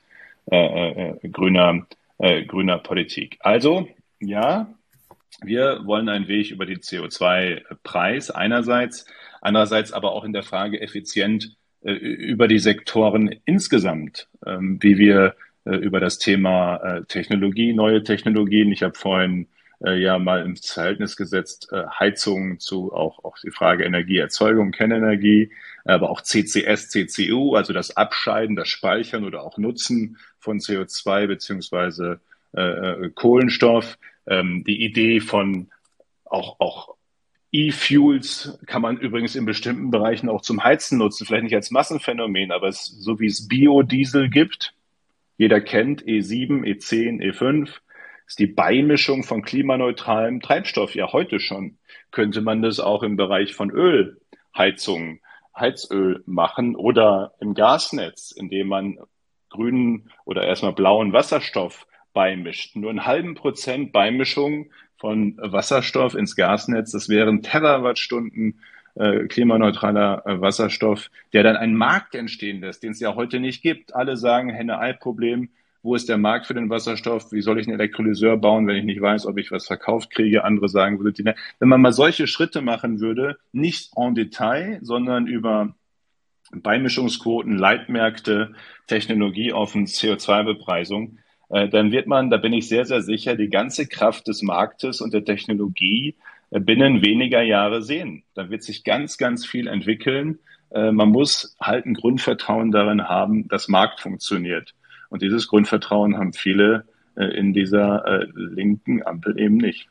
grüner Politik. Also, ja, wir wollen einen Weg über den CO2-Preis einerseits, andererseits aber auch in der Frage effizient über die Sektoren insgesamt, wie wir über das Thema Technologie, neue Technologien, ich habe vorhin ja mal ins Verhältnis gesetzt, Heizung zu auch die Frage Energieerzeugung, Kernenergie, aber auch CCS, CCU, also das Abscheiden, das Speichern oder auch Nutzen von CO2 beziehungsweise Kohlenstoff. Die Idee von auch E-Fuels kann man übrigens in bestimmten Bereichen auch zum Heizen nutzen, vielleicht nicht als Massenphänomen, aber so wie es Biodiesel gibt, jeder kennt E7, E10, E5, ist die Beimischung von klimaneutralem Treibstoff ja heute schon. Könnte man das auch im Bereich von Ölheizungen, Heizöl machen oder im Gasnetz, indem man grünen oder erstmal blauen Wasserstoff beimischt. Nur 0,5% Beimischung von Wasserstoff ins Gasnetz, das wären Terawattstunden klimaneutraler Wasserstoff, der dann einen Markt entstehen lässt, den es ja heute nicht gibt. Alle sagen, Henne-Ei-Problem, wo ist der Markt für den Wasserstoff? Wie soll ich einen Elektrolyseur bauen, wenn ich nicht weiß, ob ich was verkauft kriege? Andere sagen, wenn man mal solche Schritte machen würde, nicht en Detail, sondern über Beimischungsquoten, Leitmärkte, technologieoffen, CO2-Bepreisung, dann wird man, da bin ich sehr, sehr sicher, die ganze Kraft des Marktes und der Technologie binnen weniger Jahre sehen. Da wird sich ganz, ganz viel entwickeln. Man muss halt ein Grundvertrauen darin haben, dass Markt funktioniert. Und dieses Grundvertrauen haben viele in dieser linken Ampel eben nicht.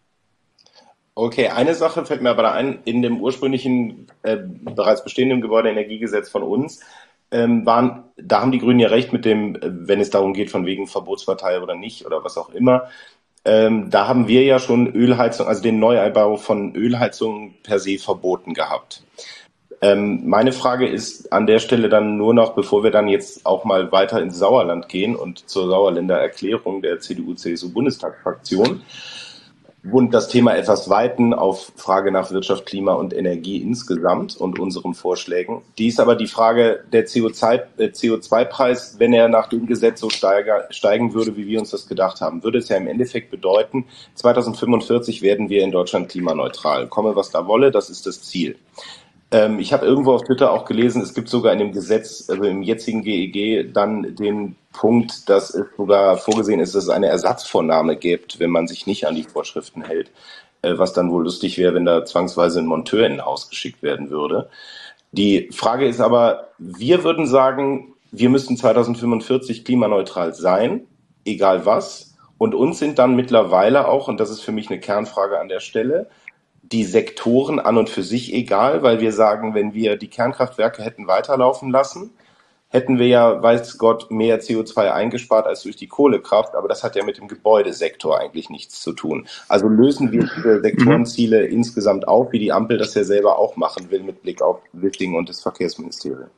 Okay, eine Sache fällt mir aber da ein, in dem ursprünglichen bereits bestehenden Gebäudeenergiegesetz von uns, da haben die Grünen ja recht mit dem, wenn es darum geht, von wegen Verbotspartei oder nicht oder was auch immer, da haben wir ja schon Ölheizung, also den Neueinbau von Ölheizungen per se verboten gehabt. Meine Frage ist an der Stelle dann nur noch, bevor wir dann jetzt auch mal weiter ins Sauerland gehen und zur Sauerländer Erklärung der CDU-CSU-Bundestagsfraktion und das Thema etwas weiten auf Frage nach Wirtschaft, Klima und Energie insgesamt und unseren Vorschlägen. Die ist aber die Frage der CO2-Preis, wenn er nach dem Gesetz so steigen würde, wie wir uns das gedacht haben, würde es ja im Endeffekt bedeuten, 2045 werden wir in Deutschland klimaneutral. Komme, was da wolle, das ist das Ziel. Ich habe irgendwo auf Twitter auch gelesen, es gibt sogar in dem Gesetz, also im jetzigen GEG, dann den Punkt, dass es sogar vorgesehen ist, dass es eine Ersatzvornahme gibt, wenn man sich nicht an die Vorschriften hält, was dann wohl lustig wäre, wenn da zwangsweise ein Monteur in ein Haus geschickt werden würde. Die Frage ist aber, wir würden sagen, wir müssten 2045 klimaneutral sein, egal was, und uns sind dann mittlerweile auch, und das ist für mich eine Kernfrage an der Stelle, die Sektoren an und für sich egal, weil wir sagen, wenn wir die Kernkraftwerke hätten weiterlaufen lassen, hätten wir ja, weiß Gott, mehr CO2 eingespart als durch die Kohlekraft, aber das hat ja mit dem Gebäudesektor eigentlich nichts zu tun. Also lösen wir diese Sektorenziele insgesamt auf, wie die Ampel das ja selber auch machen will mit Blick auf Wissing und das Verkehrsministerium.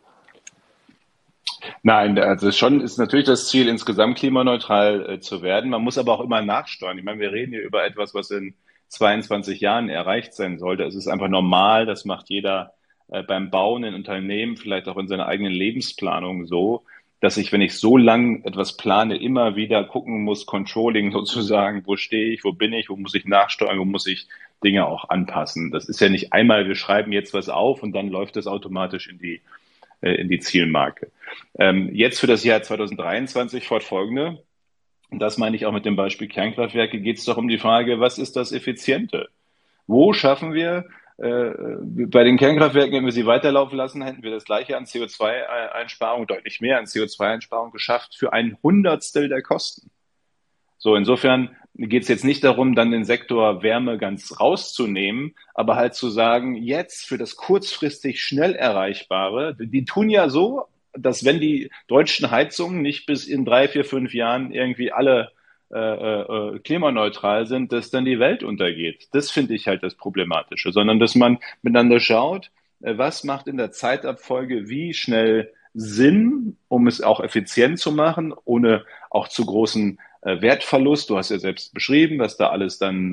Nein, also schon ist natürlich das Ziel, insgesamt klimaneutral zu werden. Man muss aber auch immer nachsteuern. Ich meine, wir reden hier über etwas, was in 22 Jahren erreicht sein sollte. Es ist einfach normal, das macht jeder beim Bauen in Unternehmen, vielleicht auch in seiner eigenen Lebensplanung so, dass ich, wenn ich so lang etwas plane, immer wieder gucken muss, Controlling sozusagen, wo stehe ich, wo bin ich, wo muss ich nachsteuern, wo muss ich Dinge auch anpassen. Das ist ja nicht einmal, wir schreiben jetzt was auf und dann läuft das automatisch in die Zielmarke. Jetzt für das Jahr 2023 fortfolgende, und das meine ich auch mit dem Beispiel Kernkraftwerke, geht es doch um die Frage, was ist das Effiziente? Wo schaffen wir Bei den Kernkraftwerken, wenn wir sie weiterlaufen lassen, hätten wir das gleiche an CO2-Einsparung, deutlich mehr an CO2-Einsparung geschafft für ein Hundertstel der Kosten. So, insofern geht es jetzt nicht darum, dann den Sektor Wärme ganz rauszunehmen, aber halt zu sagen, jetzt für das kurzfristig schnell Erreichbare, die tun ja so, dass wenn die deutschen Heizungen nicht bis in 3, 4, 5 Jahren irgendwie alle klimaneutral sind, dass dann die Welt untergeht. Das finde ich halt das Problematische, sondern dass man miteinander schaut, was macht in der Zeitabfolge wie schnell Sinn, um es auch effizient zu machen, ohne auch zu großen Wertverlust. Du hast ja selbst beschrieben, was da alles dann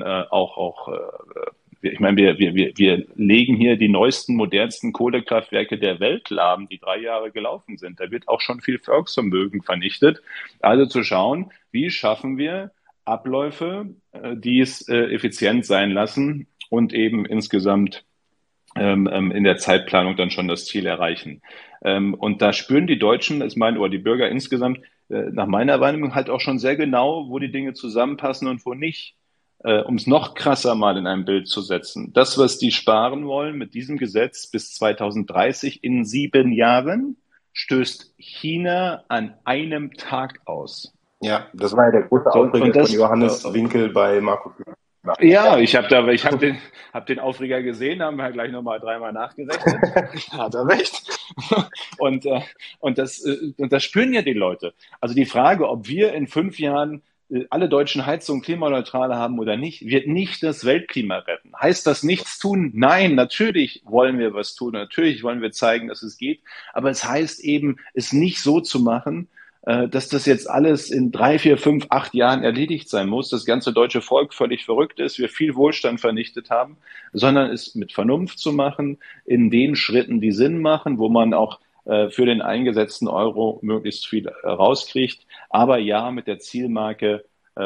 ich meine, wir legen hier die neuesten, modernsten Kohlekraftwerke der Welt lahm, die 3 Jahre gelaufen sind. Da wird auch schon viel Volksvermögen vernichtet. Also zu schauen, wie schaffen wir Abläufe, die es effizient sein lassen und eben insgesamt in der Zeitplanung dann schon das Ziel erreichen. Und da spüren die Deutschen, oder die Bürger insgesamt, nach meiner Wahrnehmung halt auch schon sehr genau, wo die Dinge zusammenpassen und wo nicht. Um es noch krasser mal in ein Bild zu setzen. Das, was die sparen wollen mit diesem Gesetz bis 2030 in 7 Jahren, stößt China an einem Tag aus. Ja, das war ja der große Aufreger von Johannes Winkel bei Markus. Ja, ich hab den Aufreger gesehen, haben wir gleich nochmal 3-mal nachgerechnet. Hat er recht. Und das spüren ja die Leute. Also die Frage, ob wir in 5 Jahren alle deutschen Heizungen klimaneutral haben oder nicht, wird nicht das Weltklima retten. Heißt das nichts tun? Nein, natürlich wollen wir was tun. Natürlich wollen wir zeigen, dass es geht. Aber es heißt eben, es nicht so zu machen, dass das jetzt alles in 3, 4, 5, 8 Jahren erledigt sein muss, das ganze deutsche Volk völlig verrückt ist, wir viel Wohlstand vernichtet haben, sondern es mit Vernunft zu machen, in den Schritten, die Sinn machen, wo man auch für den eingesetzten Euro möglichst viel rauskriegt, aber ja mit der Zielmarke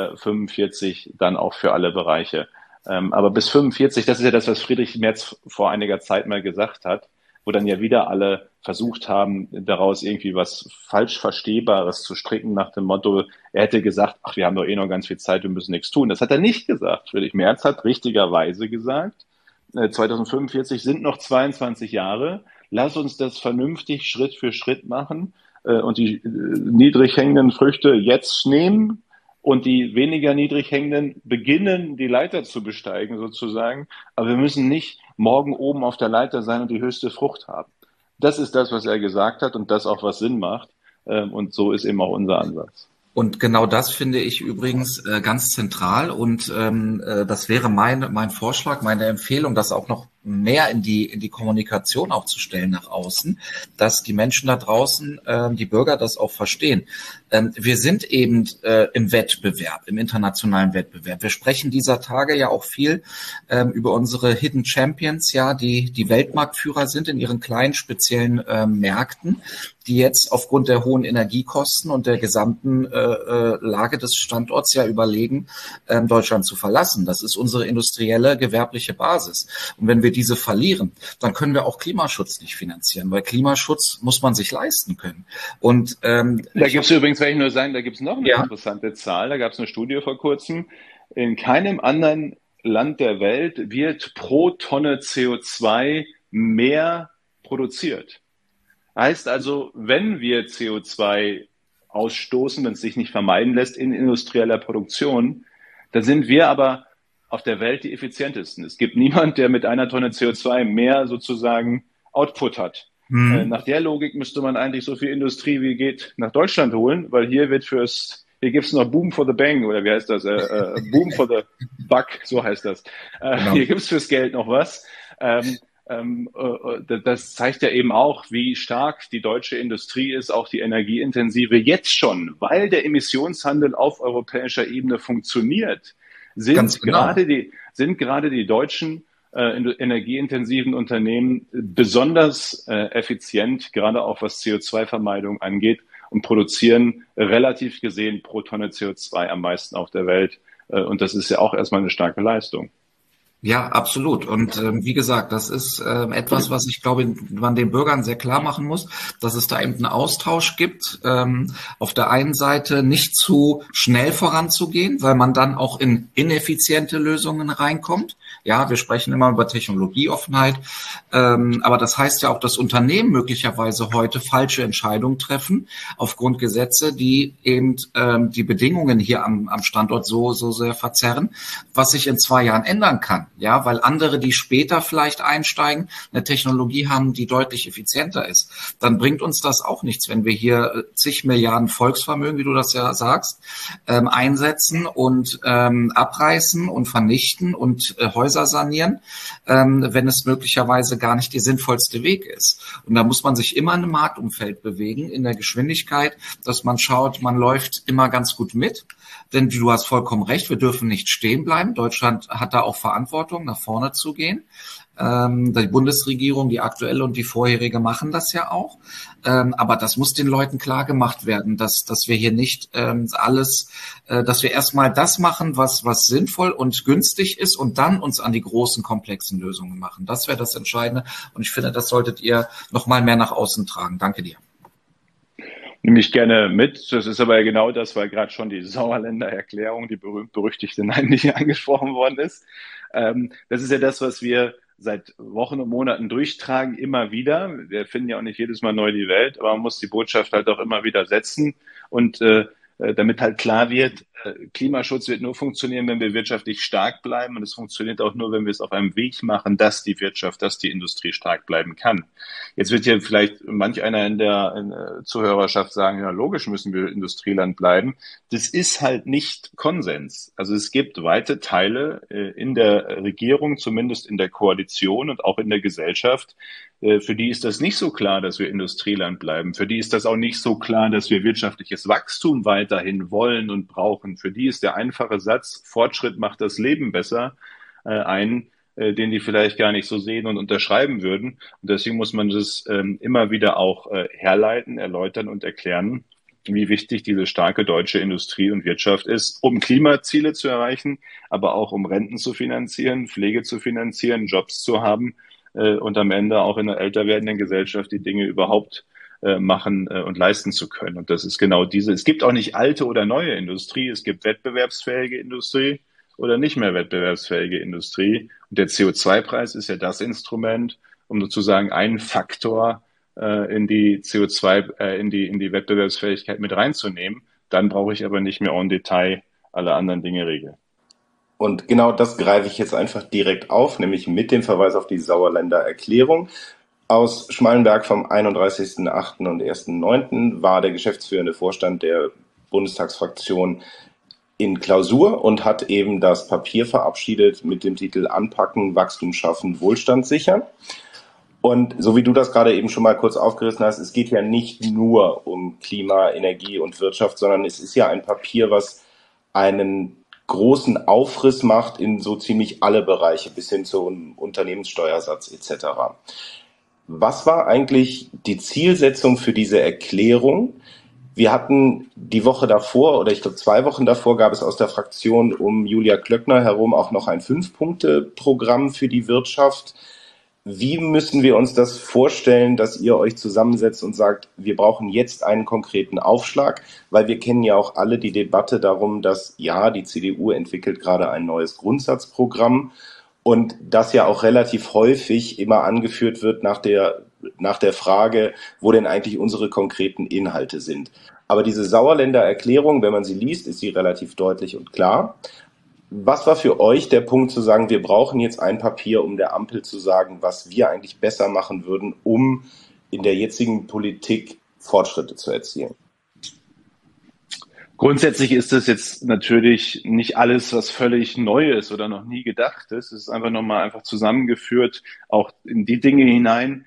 45 dann auch für alle Bereiche. Aber bis 45, das ist ja das, was Friedrich Merz vor einiger Zeit mal gesagt hat, wo dann ja wieder alle versucht haben, daraus irgendwie was falsch Verstehbares zu stricken nach dem Motto, er hätte gesagt, ach, wir haben doch eh noch ganz viel Zeit, wir müssen nichts tun. Das hat er nicht gesagt. Friedrich Merz hat richtigerweise gesagt, 2045 sind noch 22 Jahre, lass uns das vernünftig Schritt für Schritt machen und die niedrig hängenden Früchte jetzt nehmen und die weniger niedrig hängenden beginnen, die Leiter zu besteigen sozusagen. Aber wir müssen nicht morgen oben auf der Leiter sein und die höchste Frucht haben. Das ist das, was er gesagt hat und das auch, was Sinn macht. Und so ist eben auch unser Ansatz. Und genau das finde ich übrigens ganz zentral und das wäre mein Vorschlag, meine Empfehlung, das auch noch mehr in die Kommunikation auch zu stellen nach außen, dass die Menschen da draußen, die Bürger das auch verstehen. Wir sind eben im Wettbewerb, im internationalen Wettbewerb. Wir sprechen dieser Tage ja auch viel über unsere Hidden Champions, ja, die Weltmarktführer sind in ihren kleinen speziellen Märkten, die jetzt aufgrund der hohen Energiekosten und der gesamten Lage des Standorts ja überlegen, Deutschland zu verlassen. Das ist unsere industrielle, gewerbliche Basis. Und wenn wir diese verlieren, dann können wir auch Klimaschutz nicht finanzieren, weil Klimaschutz muss man sich leisten können. Und da gibt es übrigens, wenn ich nur sagen, da gibt es noch eine interessante Zahl. Da gab es eine Studie vor kurzem. In keinem anderen Land der Welt wird pro Tonne CO2 mehr produziert. Heißt also, wenn wir CO2 ausstoßen, wenn es sich nicht vermeiden lässt in industrieller Produktion, dann sind wir aber auf der Welt die effizientesten. Es gibt niemand, der mit einer Tonne CO2 mehr sozusagen Output hat. Nach der Logik müsste man eigentlich so viel Industrie wie geht nach Deutschland holen, weil hier gibt es noch Boom for the Bang, oder wie heißt das? Boom for the Buck, so heißt das. Genau. Hier gibt es fürs Geld noch was. Das zeigt ja eben auch, wie stark die deutsche Industrie ist, auch die energieintensive jetzt schon, weil der Emissionshandel auf europäischer Ebene funktioniert, sind gerade die deutschen energieintensiven Unternehmen besonders effizient, gerade auch was CO2-Vermeidung angeht, und produzieren relativ gesehen pro Tonne CO2 am meisten auf der Welt. Und das ist ja auch erstmal eine starke Leistung. Ja, absolut. Und wie gesagt, das ist etwas, was ich glaube, man den Bürgern sehr klar machen muss, dass es da eben einen Austausch gibt. Auf der einen Seite nicht zu schnell voranzugehen, weil man dann auch in ineffiziente Lösungen reinkommt. Ja, wir sprechen immer über Technologieoffenheit, aber das heißt ja auch, dass Unternehmen möglicherweise heute falsche Entscheidungen treffen aufgrund Gesetze, die eben die Bedingungen hier am Standort so sehr verzerren, was sich in 2 Jahren ändern kann. Ja, weil andere, die später vielleicht einsteigen, eine Technologie haben, die deutlich effizienter ist. Dann bringt uns das auch nichts, wenn wir hier zig Milliarden Volksvermögen, wie du das ja sagst, einsetzen und abreißen und vernichten und Häuser sanieren, wenn es möglicherweise gar nicht der sinnvollste Weg ist. Und da muss man sich immer in einem Marktumfeld bewegen, in der Geschwindigkeit, dass man schaut, man läuft immer ganz gut mit. Denn du hast vollkommen recht, wir dürfen nicht stehen bleiben. Deutschland hat da auch Verantwortung, nach vorne zu gehen. Die Bundesregierung, die aktuelle und die vorherige machen das ja auch. Aber das muss den Leuten klar gemacht werden, dass wir hier nicht dass wir erstmal das machen, was sinnvoll und günstig ist und dann uns an die großen, komplexen Lösungen machen. Das wäre das Entscheidende. Und ich finde, das solltet ihr noch mal mehr nach außen tragen. Danke dir. Nehme ich gerne mit. Das ist aber genau das, weil gerade schon die Sauerländer Erklärung, die berühmt-berüchtigte, nicht angesprochen worden ist. Das ist ja das, was wir seit Wochen und Monaten durchtragen, immer wieder. Wir finden ja auch nicht jedes Mal neu die Welt, aber man muss die Botschaft halt auch immer wieder setzen und damit halt klar wird, Klimaschutz wird nur funktionieren, wenn wir wirtschaftlich stark bleiben, und es funktioniert auch nur, wenn wir es auf einem Weg machen, dass die Wirtschaft, dass die Industrie stark bleiben kann. Jetzt wird hier vielleicht manch einer in der Zuhörerschaft sagen, ja, logisch müssen wir Industrieland bleiben. Das ist halt nicht Konsens. Also es gibt weite Teile in der Regierung, zumindest in der Koalition und auch in der Gesellschaft, für die ist das nicht so klar, dass wir Industrieland bleiben. Für die ist das auch nicht so klar, dass wir wirtschaftliches Wachstum weiterhin wollen und brauchen. Für die ist der einfache Satz, Fortschritt macht das Leben besser, den die vielleicht gar nicht so sehen und unterschreiben würden. Und deswegen muss man das immer wieder auch herleiten, erläutern und erklären, wie wichtig diese starke deutsche Industrie und Wirtschaft ist, um Klimaziele zu erreichen, aber auch um Renten zu finanzieren, Pflege zu finanzieren, Jobs zu haben und am Ende auch in einer älter werdenden Gesellschaft die Dinge überhaupt machen und leisten zu können. Und das ist genau diese. Es gibt auch nicht alte oder neue Industrie. Es gibt wettbewerbsfähige Industrie oder nicht mehr wettbewerbsfähige Industrie. Und der CO2-Preis ist ja das Instrument, um sozusagen einen Faktor in die in die Wettbewerbsfähigkeit mit reinzunehmen. Dann brauche ich aber nicht mehr en Detail alle anderen Dinge regeln. Und genau das greife ich jetzt einfach direkt auf, nämlich mit dem Verweis auf die Sauerländer Erklärung. Aus Schmallenberg vom 31.08. und 1.09. war der geschäftsführende Vorstand der Bundestagsfraktion in Klausur und hat eben das Papier verabschiedet mit dem Titel Anpacken, Wachstum schaffen, Wohlstand sichern. Und so wie du das gerade eben schon mal kurz aufgerissen hast, es geht ja nicht nur um Klima, Energie und Wirtschaft, sondern es ist ja ein Papier, was einen großen Aufriss macht in so ziemlich alle Bereiche, bis hin zum Unternehmenssteuersatz etc. Was war eigentlich die Zielsetzung für diese Erklärung? Wir hatten die Woche davor, oder ich glaube 2 Wochen davor, gab es aus der Fraktion um Julia Klöckner herum auch noch ein 5-Punkte-Programm für die Wirtschaft. Wie müssen wir uns das vorstellen, dass ihr euch zusammensetzt und sagt, wir brauchen jetzt einen konkreten Aufschlag? Weil wir kennen ja auch alle die Debatte darum, dass ja, die CDU entwickelt gerade ein neues Grundsatzprogramm und das ja auch relativ häufig immer angeführt wird nach der Frage, wo denn eigentlich unsere konkreten Inhalte sind. Aber diese Sauerländer Erklärung, wenn man sie liest, ist sie relativ deutlich und klar. Was war für euch der Punkt zu sagen, wir brauchen jetzt ein Papier, um der Ampel zu sagen, was wir eigentlich besser machen würden, um in der jetzigen Politik Fortschritte zu erzielen? Grundsätzlich ist das jetzt natürlich nicht alles, was völlig neu ist oder noch nie gedacht ist. Es ist einfach nochmal zusammengeführt, auch in die Dinge hinein,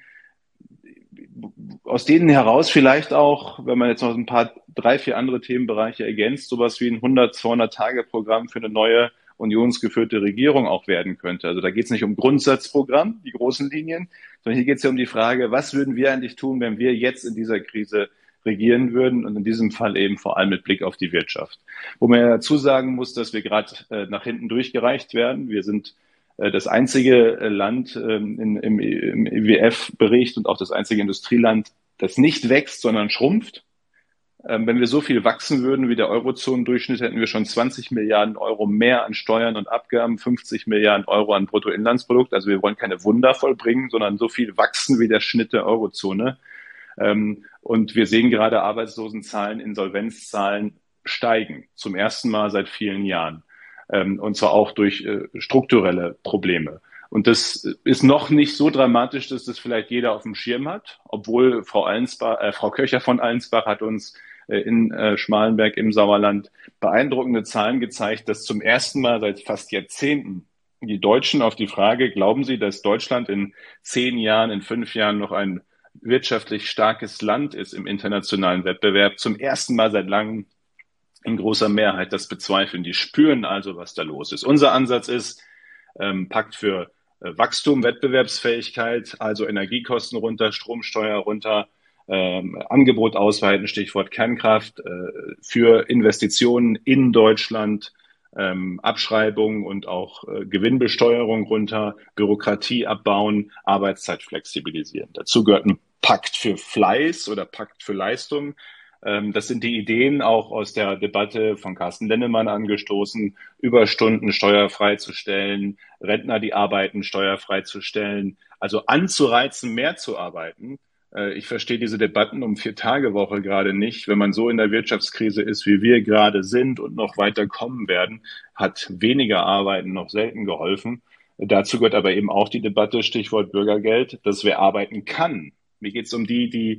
aus denen heraus vielleicht auch, wenn man jetzt noch ein paar 3, 4 andere Themenbereiche ergänzt, sowas wie ein 100-200-Tage-Programm für eine neue unionsgeführte Regierung auch werden könnte. Also da geht es nicht um Grundsatzprogramm, die großen Linien, sondern hier geht es ja um die Frage, was würden wir eigentlich tun, wenn wir jetzt in dieser Krise regieren würden, und in diesem Fall eben vor allem mit Blick auf die Wirtschaft. Wo man ja dazu sagen muss, dass wir gerade nach hinten durchgereicht werden. Wir sind das einzige Land im IWF-Bericht und auch das einzige Industrieland, das nicht wächst, sondern schrumpft. Wenn wir so viel wachsen würden wie der Eurozonendurchschnitt, hätten wir schon 20 Milliarden Euro mehr an Steuern und Abgaben, 50 Milliarden Euro an Bruttoinlandsprodukt. Also wir wollen keine Wunder vollbringen, sondern so viel wachsen wie der Schnitt der Eurozone. Und wir sehen gerade Arbeitslosenzahlen, Insolvenzzahlen steigen, zum ersten Mal seit vielen Jahren. Und zwar auch durch strukturelle Probleme. Und das ist noch nicht so dramatisch, dass das vielleicht jeder auf dem Schirm hat, obwohl Frau Köcher von Allensbach hat uns in Schmalenberg im Sauerland beeindruckende Zahlen gezeigt, dass zum ersten Mal seit fast Jahrzehnten die Deutschen auf die Frage, glauben Sie, dass Deutschland in 10 Jahren, in 5 Jahren noch ein wirtschaftlich starkes Land ist im internationalen Wettbewerb, zum ersten Mal seit langem in großer Mehrheit das bezweifeln. Die spüren also, was da los ist. Unser Ansatz ist, Pakt für Wachstum, Wettbewerbsfähigkeit, also Energiekosten runter, Stromsteuer runter, Angebot ausweiten, Stichwort Kernkraft, für Investitionen in Deutschland, Abschreibung und auch Gewinnbesteuerung runter, Bürokratie abbauen, Arbeitszeit flexibilisieren. Dazu gehört ein Pakt für Fleiß oder Pakt für Leistung. Das sind die Ideen auch aus der Debatte von Carsten Lennemann angestoßen, Überstunden steuerfrei zu stellen, Rentner, die arbeiten, steuerfrei zu stellen, also anzureizen, mehr zu arbeiten. Ich verstehe diese Debatten um 4-Tage-Woche gerade nicht. Wenn man so in der Wirtschaftskrise ist, wie wir gerade sind und noch weiter kommen werden, hat weniger Arbeiten noch selten geholfen. Dazu gehört aber eben auch die Debatte, Stichwort Bürgergeld, dass wer arbeiten kann. Mir geht es um die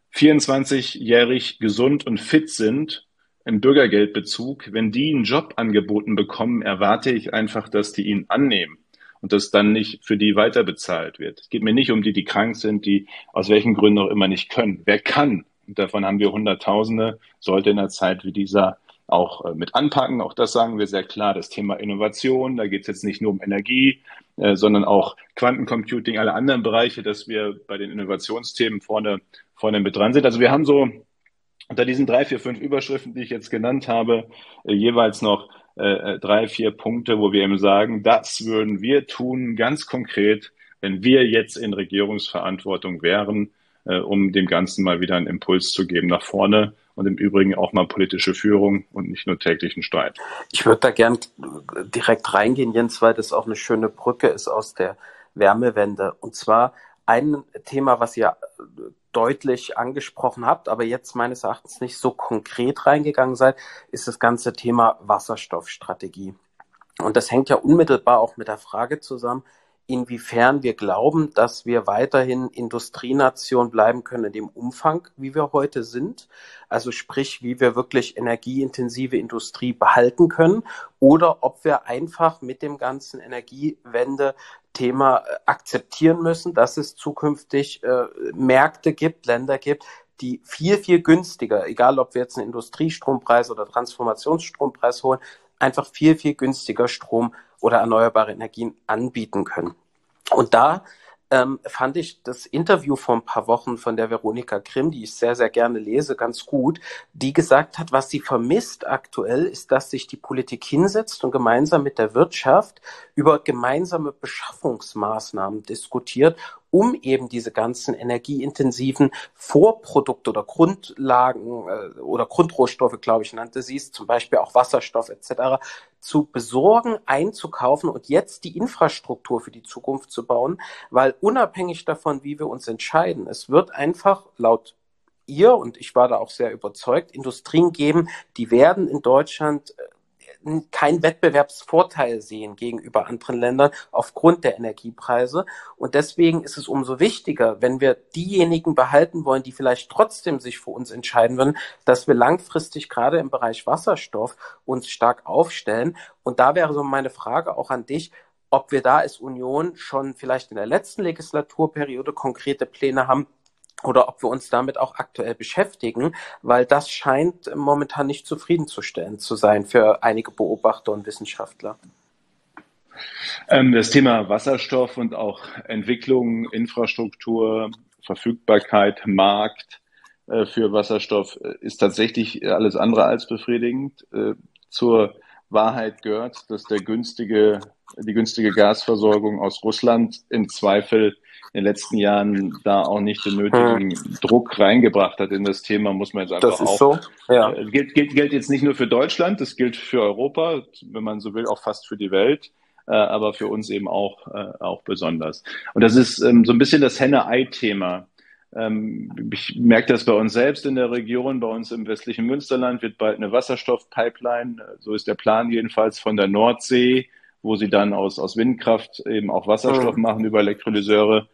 24-jährig gesund und fit sind im Bürgergeldbezug. Wenn die einen Job angeboten bekommen, erwarte ich einfach, dass die ihn annehmen und dass dann nicht für die weiter bezahlt wird. Es geht mir nicht um die krank sind, die aus welchen Gründen auch immer nicht können. Wer kann, und davon haben wir Hunderttausende, sollte in einer Zeit wie dieser auch mit anpacken. Auch das sagen wir sehr klar. Das Thema Innovation, da geht es jetzt nicht nur um Energie, sondern auch Quantencomputing, alle anderen Bereiche, dass wir bei den Innovationsthemen vorne mit dran sind. Also wir haben so unter diesen 3, 4, 5 Überschriften, die ich jetzt genannt habe, jeweils noch 3, 4 Punkte, wo wir eben sagen, das würden wir tun, ganz konkret, wenn wir jetzt in Regierungsverantwortung wären, um dem Ganzen mal wieder einen Impuls zu geben nach vorne und im Übrigen auch mal politische Führung und nicht nur täglichen Streit. Ich würde da gern direkt reingehen, Jens, weil das auch eine schöne Brücke ist aus der Wärmewende. Und zwar ein Thema, was ihr deutlich angesprochen habt, aber jetzt meines Erachtens nicht so konkret reingegangen seid, ist das ganze Thema Wasserstoffstrategie. Und das hängt ja unmittelbar auch mit der Frage zusammen, inwiefern wir glauben, dass wir weiterhin Industrienation bleiben können in dem Umfang, wie wir heute sind. Also sprich, wie wir wirklich energieintensive Industrie behalten können oder ob wir einfach mit dem ganzen Energiewende-Thema akzeptieren müssen, dass es zukünftig Märkte gibt, Länder gibt, die viel, viel günstiger, egal ob wir jetzt einen Industriestrompreis oder Transformationsstrompreis holen, einfach viel, viel günstiger Strom oder erneuerbare Energien anbieten können. Und da fand ich das Interview vor ein paar Wochen von der Veronika Grimm, die ich sehr, sehr gerne lese, ganz gut, die gesagt hat, was sie vermisst aktuell, ist, dass sich die Politik hinsetzt und gemeinsam mit der Wirtschaft über gemeinsame Beschaffungsmaßnahmen diskutiert, um eben diese ganzen energieintensiven Vorprodukte oder Grundlagen oder Grundrohstoffe, glaube ich, nannte sie es, zum Beispiel auch Wasserstoff etc., zu besorgen, einzukaufen und jetzt die Infrastruktur für die Zukunft zu bauen, weil unabhängig davon, wie wir uns entscheiden, es wird einfach laut ihr, und ich war da auch sehr überzeugt, Industrien geben, die werden in Deutschland keinen Wettbewerbsvorteil sehen gegenüber anderen Ländern aufgrund der Energiepreise. Und deswegen ist es umso wichtiger, wenn wir diejenigen behalten wollen, die vielleicht trotzdem sich für uns entscheiden würden, dass wir langfristig gerade im Bereich Wasserstoff uns stark aufstellen. Und da wäre so meine Frage auch an dich, ob wir da als Union schon vielleicht in der letzten Legislaturperiode konkrete Pläne haben, oder ob wir uns damit auch aktuell beschäftigen, weil das scheint momentan nicht zufriedenzustellend zu sein für einige Beobachter und Wissenschaftler. Das Thema Wasserstoff und auch Entwicklung, Infrastruktur, Verfügbarkeit, Markt für Wasserstoff ist tatsächlich alles andere als befriedigend. Zur Wahrheit gehört, dass der günstige die günstige Gasversorgung aus Russland im Zweifel in den letzten Jahren da auch nicht den nötigen Druck reingebracht hat in das Thema, muss man jetzt einfach Das ist auch. so, ja. Gilt jetzt nicht nur für Deutschland, das gilt für Europa, wenn man so will, auch fast für die Welt, aber für uns eben auch besonders. Und das ist so ein bisschen das Henne-Ei-Thema. Ich merke das bei uns selbst in der Region, bei uns im westlichen Münsterland wird bald eine Wasserstoffpipeline, so ist der Plan jedenfalls, von der Nordsee, wo sie dann aus Windkraft eben auch Wasserstoff machen über Elektrolyseure,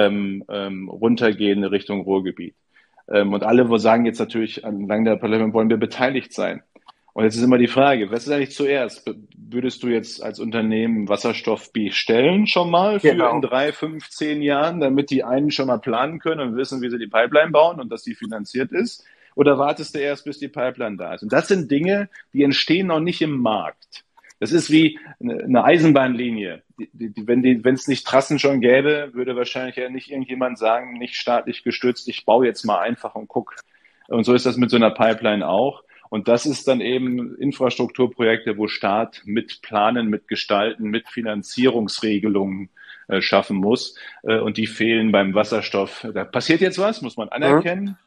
runtergehen Richtung Ruhrgebiet. Und alle sagen jetzt natürlich, entlang der Pipeline wollen wir beteiligt sein. Und jetzt ist immer die Frage, was ist eigentlich zuerst? Würdest du jetzt als Unternehmen Wasserstoff bestellen schon mal für in 3, 5, 10 Jahren, damit die einen schon mal planen können und wissen, wie sie die Pipeline bauen und dass die finanziert ist? Oder wartest du erst, bis die Pipeline da ist? Und das sind Dinge, die entstehen noch nicht im Markt. Das ist wie eine Eisenbahnlinie. Wenn es nicht Trassen schon gäbe, würde wahrscheinlich ja nicht irgendjemand sagen, nicht staatlich gestützt, ich baue jetzt mal einfach und guck. Und so ist das mit so einer Pipeline auch. Und das ist dann eben Infrastrukturprojekte, wo Staat mit Planen, mit Gestalten, mit Finanzierungsregelungen schaffen muss. Und die fehlen beim Wasserstoff. Da passiert jetzt was, muss man anerkennen.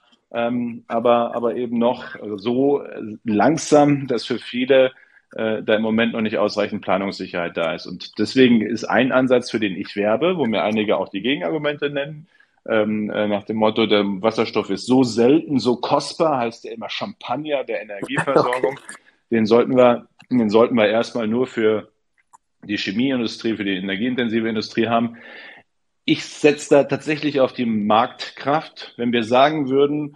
Aber eben noch so langsam, dass für viele da im Moment noch nicht ausreichend Planungssicherheit da ist. Und deswegen ist ein Ansatz, für den ich werbe, wo mir einige auch die Gegenargumente nennen, nach dem Motto, der Wasserstoff ist so selten, so kostbar, heißt der immer Champagner der Energieversorgung. Okay. Den sollten wir erstmal nur für die Chemieindustrie, für die energieintensive Industrie haben. Ich setze da tatsächlich auf die Marktkraft. Wenn wir sagen würden,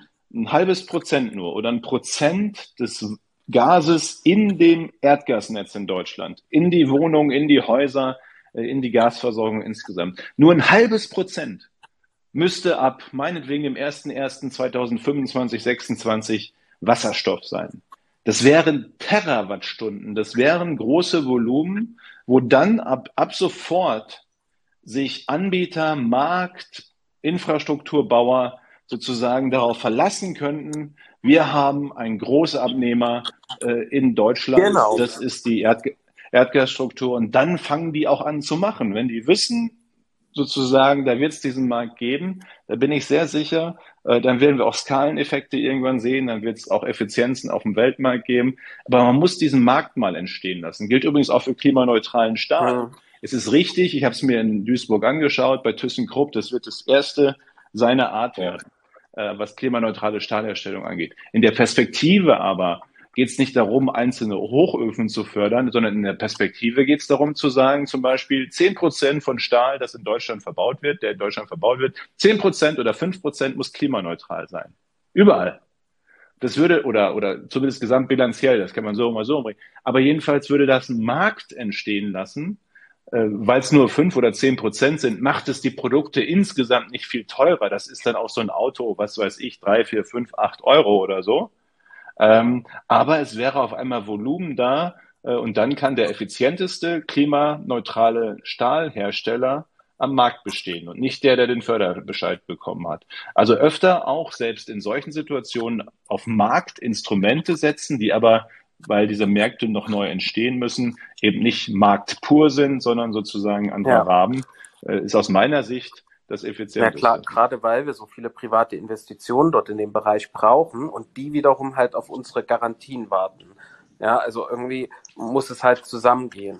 0,5% nur oder 1% des Gases in dem Erdgasnetz in Deutschland, in die Wohnungen, in die Häuser, in die Gasversorgung insgesamt. Nur 0,5% müsste ab meinetwegen im 01.01.2025, 26 Wasserstoff sein. Das wären Terawattstunden, das wären große Volumen, wo dann ab sofort sich Anbieter, Markt, Infrastrukturbauer sozusagen darauf verlassen könnten, wir haben einen Großabnehmer in Deutschland, genau. Das ist die Erdgasstruktur und dann fangen die auch an zu machen. Wenn die wissen, sozusagen, da wird es diesen Markt geben, da bin ich sehr sicher, dann werden wir auch Skaleneffekte irgendwann sehen, dann wird es auch Effizienzen auf dem Weltmarkt geben, aber man muss diesen Markt mal entstehen lassen. Gilt übrigens auch für klimaneutralen Stahl. Ja. Es ist richtig, ich habe es mir in Duisburg angeschaut, bei ThyssenKrupp, das wird das erste seiner Art werden, was klimaneutrale Stahlherstellung angeht. In der Perspektive aber geht es nicht darum, einzelne Hochöfen zu fördern, sondern in der Perspektive geht es darum zu sagen, zum Beispiel 10% von Stahl, das in Deutschland verbaut wird, 10% oder 5% muss klimaneutral sein. Überall. Das würde, oder zumindest gesamtbilanziell, das kann man so oder so umbringen. Aber jedenfalls würde das einen Markt entstehen lassen, weil es nur 5 oder 10% sind, macht es die Produkte insgesamt nicht viel teurer. Das ist dann auch so ein Auto, was weiß ich, 3, 4, 5, 8 Euro oder so. Aber es wäre auf einmal Volumen da und dann kann der effizienteste klimaneutrale Stahlhersteller am Markt bestehen und nicht der den Förderbescheid bekommen hat. Also öfter auch selbst in solchen Situationen auf Marktinstrumente setzen, die aber, weil diese Märkte noch neu entstehen müssen, eben nicht marktpur sind, sondern sozusagen anderer Rahmen, ist aus meiner Sicht das Effizienteste. Ja klar, gerade weil wir so viele private Investitionen dort in dem Bereich brauchen und die wiederum halt auf unsere Garantien warten. Ja, also irgendwie muss es halt zusammengehen.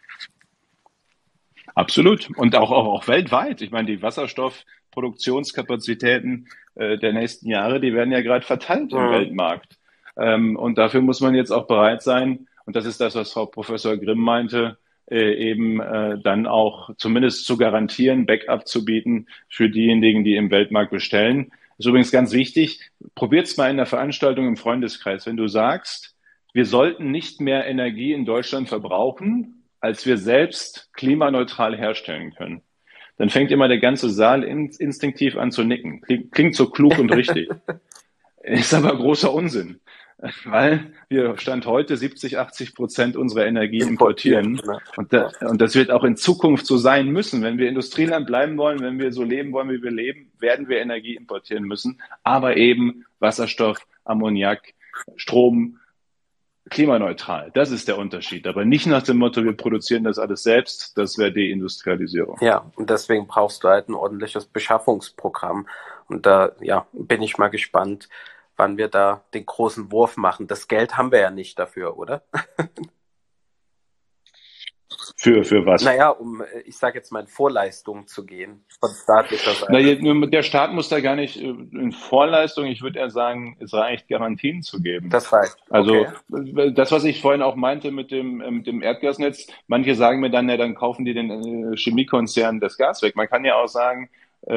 Absolut. Und auch weltweit. Ich meine, die Wasserstoffproduktionskapazitäten der nächsten Jahre, die werden ja gerade verteilt im Weltmarkt. Und dafür muss man jetzt auch bereit sein, und das ist das, was Frau Professor Grimm meinte, dann auch zumindest zu garantieren, Backup zu bieten für diejenigen, die im Weltmarkt bestellen. Das ist übrigens ganz wichtig. Probiert's mal in der Veranstaltung im Freundeskreis. Wenn du sagst, wir sollten nicht mehr Energie in Deutschland verbrauchen, als wir selbst klimaneutral herstellen können, dann fängt immer der ganze Saal instinktiv an zu nicken. Klingt so klug und richtig. Ist aber großer Unsinn. Weil wir Stand heute 70-80% unserer Energie importieren. Und das wird auch in Zukunft so sein müssen. Wenn wir Industrieland bleiben wollen, wenn wir so leben wollen, wie wir leben, werden wir Energie importieren müssen. Aber eben Wasserstoff, Ammoniak, Strom, klimaneutral. Das ist der Unterschied. Aber nicht nach dem Motto, wir produzieren das alles selbst. Das wäre Deindustrialisierung. Ja, und deswegen brauchst du halt ein ordentliches Beschaffungsprogramm. Und da, ja, bin ich mal gespannt, wann wir da den großen Wurf machen. Das Geld haben wir ja nicht dafür, oder? Für was? Naja, um, ich sage jetzt mal, in Vorleistungen zu gehen von staatlicher Seite. Der Staat muss da gar nicht in Vorleistung, ich würde eher sagen, es reicht, Garantien zu geben. Das reicht. Also Okay. das, was ich vorhin auch meinte mit dem Erdgasnetz, manche sagen mir dann, ja, dann kaufen die den Chemiekonzernen das Gas weg. Man kann ja auch sagen,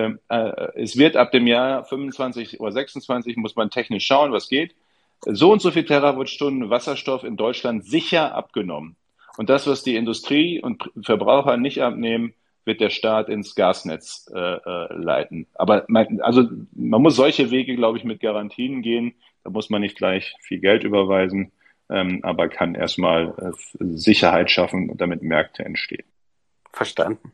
es wird ab dem Jahr 25 oder 26, muss man technisch schauen, was geht, so und so viel Terawattstunden Wasserstoff in Deutschland sicher abgenommen. Und das, was die Industrie und Verbraucher nicht abnehmen, wird der Staat ins Gasnetz leiten. Aber man muss solche Wege, glaube ich, mit Garantien gehen. Da muss man nicht gleich viel Geld überweisen, aber kann erstmal Sicherheit schaffen und damit Märkte entstehen. Verstanden.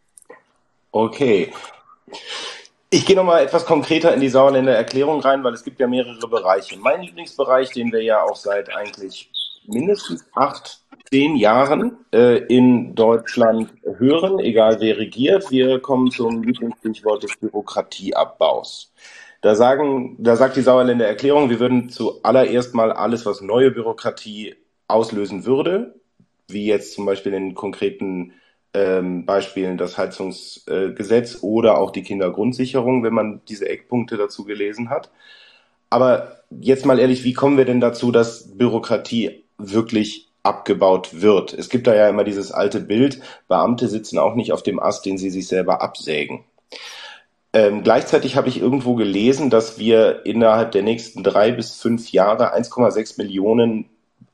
Okay. Ich gehe nochmal etwas konkreter in die Sauerländer Erklärung rein, weil es gibt ja mehrere Bereiche. Mein Lieblingsbereich, den wir ja auch seit eigentlich mindestens 10 Jahren in Deutschland hören, egal wer regiert. Wir kommen zum Lieblingsstichwort des Bürokratieabbaus. Da sagt die Sauerländer Erklärung, wir würden zuallererst mal alles, was neue Bürokratie auslösen würde, wie jetzt zum Beispiel in konkreten Beispielen das Heizungsgesetz oder auch die Kindergrundsicherung, wenn man diese Eckpunkte dazu gelesen hat. Aber jetzt mal ehrlich, wie kommen wir denn dazu, dass Bürokratie wirklich abgebaut wird? Es gibt da ja immer dieses alte Bild, Beamte sitzen auch nicht auf dem Ast, den sie sich selber absägen. Gleichzeitig habe ich irgendwo gelesen, dass wir innerhalb der nächsten 3 bis 5 Jahre 1,6 Millionen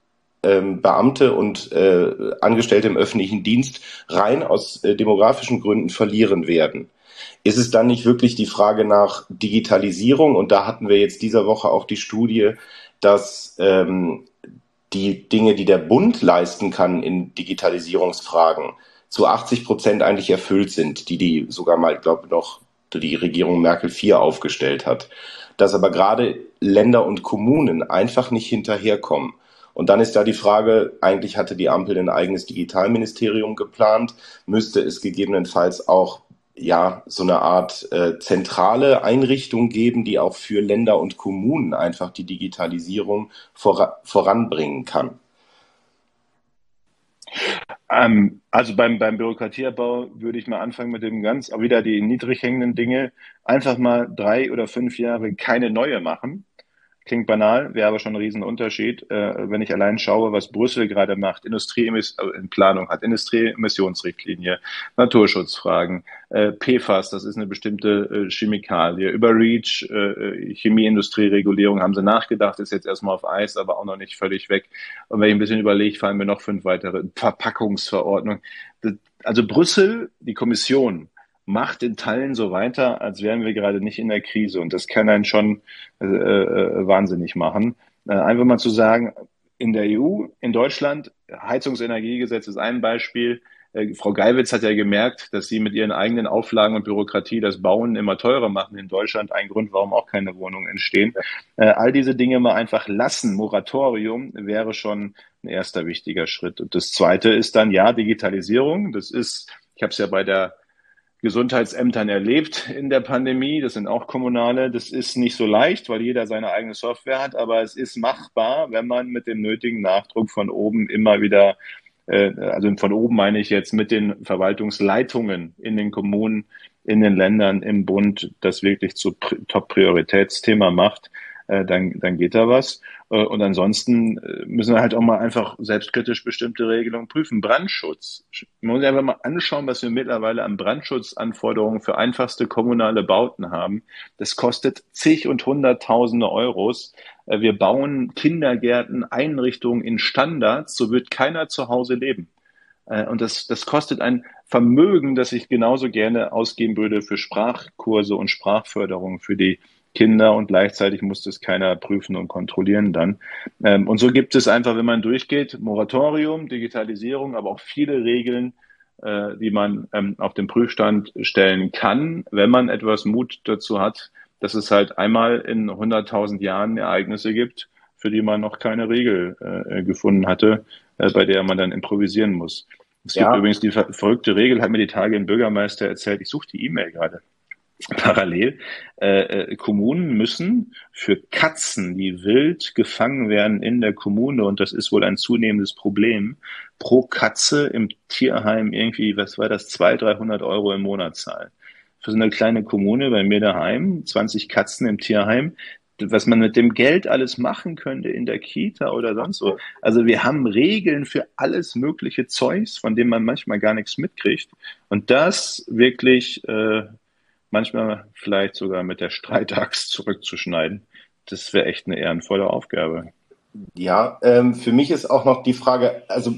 Beamte und Angestellte im öffentlichen Dienst rein aus demografischen Gründen verlieren werden. Ist es dann nicht wirklich die Frage nach Digitalisierung? Und da hatten wir jetzt dieser Woche auch die Studie, dass die Dinge, die der Bund leisten kann in Digitalisierungsfragen, zu 80% eigentlich erfüllt sind, die sogar mal, glaube ich, noch die Regierung Merkel 4 aufgestellt hat. Dass aber gerade Länder und Kommunen einfach nicht hinterherkommen. Und dann ist da die Frage, eigentlich hatte die Ampel ein eigenes Digitalministerium geplant, müsste es gegebenenfalls auch so eine Art zentrale Einrichtung geben, die auch für Länder und Kommunen einfach die Digitalisierung voranbringen kann. Also beim Bürokratieabbau würde ich mal anfangen mit dem auch wieder die niedrig hängenden Dinge, einfach mal 3 oder 5 Jahre keine neue machen. Klingt banal, wäre aber schon ein Riesenunterschied, wenn ich allein schaue, was Brüssel gerade macht, in Planung hat, Industrieemissionsrichtlinie, Naturschutzfragen, PFAS, das ist eine bestimmte Chemikalie, über REACH, Chemieindustrieregulierung haben sie nachgedacht, ist jetzt erstmal auf Eis, aber auch noch nicht völlig weg. Und wenn ich ein bisschen überlege, fallen mir noch 5 weitere Verpackungsverordnungen. Also Brüssel, die Kommission, macht in Teilen so weiter, als wären wir gerade nicht in der Krise. Und das kann einen schon wahnsinnig machen. Einfach mal zu sagen, in der EU, in Deutschland, Heizungsenergiegesetz ist ein Beispiel. Frau Geiwitz hat ja gemerkt, dass sie mit ihren eigenen Auflagen und Bürokratie das Bauen immer teurer machen in Deutschland. Ein Grund, warum auch keine Wohnungen entstehen. All diese Dinge mal einfach lassen. Moratorium wäre schon ein erster wichtiger Schritt. Und das Zweite ist dann, Digitalisierung. Das ist, ich habe es ja bei der Gesundheitsämtern erlebt in der Pandemie. Das sind auch kommunale. Das ist nicht so leicht, weil jeder seine eigene Software hat, aber es ist machbar, wenn man mit dem nötigen Nachdruck von oben immer wieder, also von oben meine ich jetzt mit den Verwaltungsleitungen in den Kommunen, in den Ländern, im Bund, das wirklich zu Top-Prioritätsthema macht, dann geht da was. Und ansonsten müssen wir halt auch mal einfach selbstkritisch bestimmte Regelungen prüfen. Brandschutz. Man muss einfach mal anschauen, was wir mittlerweile an Brandschutzanforderungen für einfachste kommunale Bauten haben. Das kostet zig und hunderttausende Euros. Wir bauen Kindergärten, Einrichtungen in Standards, so wird keiner zu Hause leben. Und das kostet ein Vermögen, das ich genauso gerne ausgeben würde für Sprachkurse und Sprachförderung für die Kinder, und gleichzeitig muss das keiner prüfen und kontrollieren dann. Und so gibt es einfach, wenn man durchgeht, Moratorium, Digitalisierung, aber auch viele Regeln, die man auf den Prüfstand stellen kann, wenn man etwas Mut dazu hat, dass es halt einmal in 100.000 Jahren Ereignisse gibt, für die man noch keine Regel gefunden hatte, bei der man dann improvisieren muss. Es gibt übrigens die verrückte Regel, hat mir die Tage ein Bürgermeister erzählt, ich suche die E-Mail gerade parallel. Kommunen müssen für Katzen, die wild gefangen werden in der Kommune, und das ist wohl ein zunehmendes Problem, pro Katze im Tierheim irgendwie, was war das, 200-300 Euro im Monat zahlen. Für so eine kleine Kommune bei mir daheim, 20 Katzen im Tierheim, was man mit dem Geld alles machen könnte in der Kita oder sonst so. Also wir haben Regeln für alles mögliche Zeugs, von dem man manchmal gar nichts mitkriegt. Und das wirklich manchmal vielleicht sogar mit der Streitaxt zurückzuschneiden, das wäre echt eine ehrenvolle Aufgabe. Ja, für mich ist auch noch die Frage, also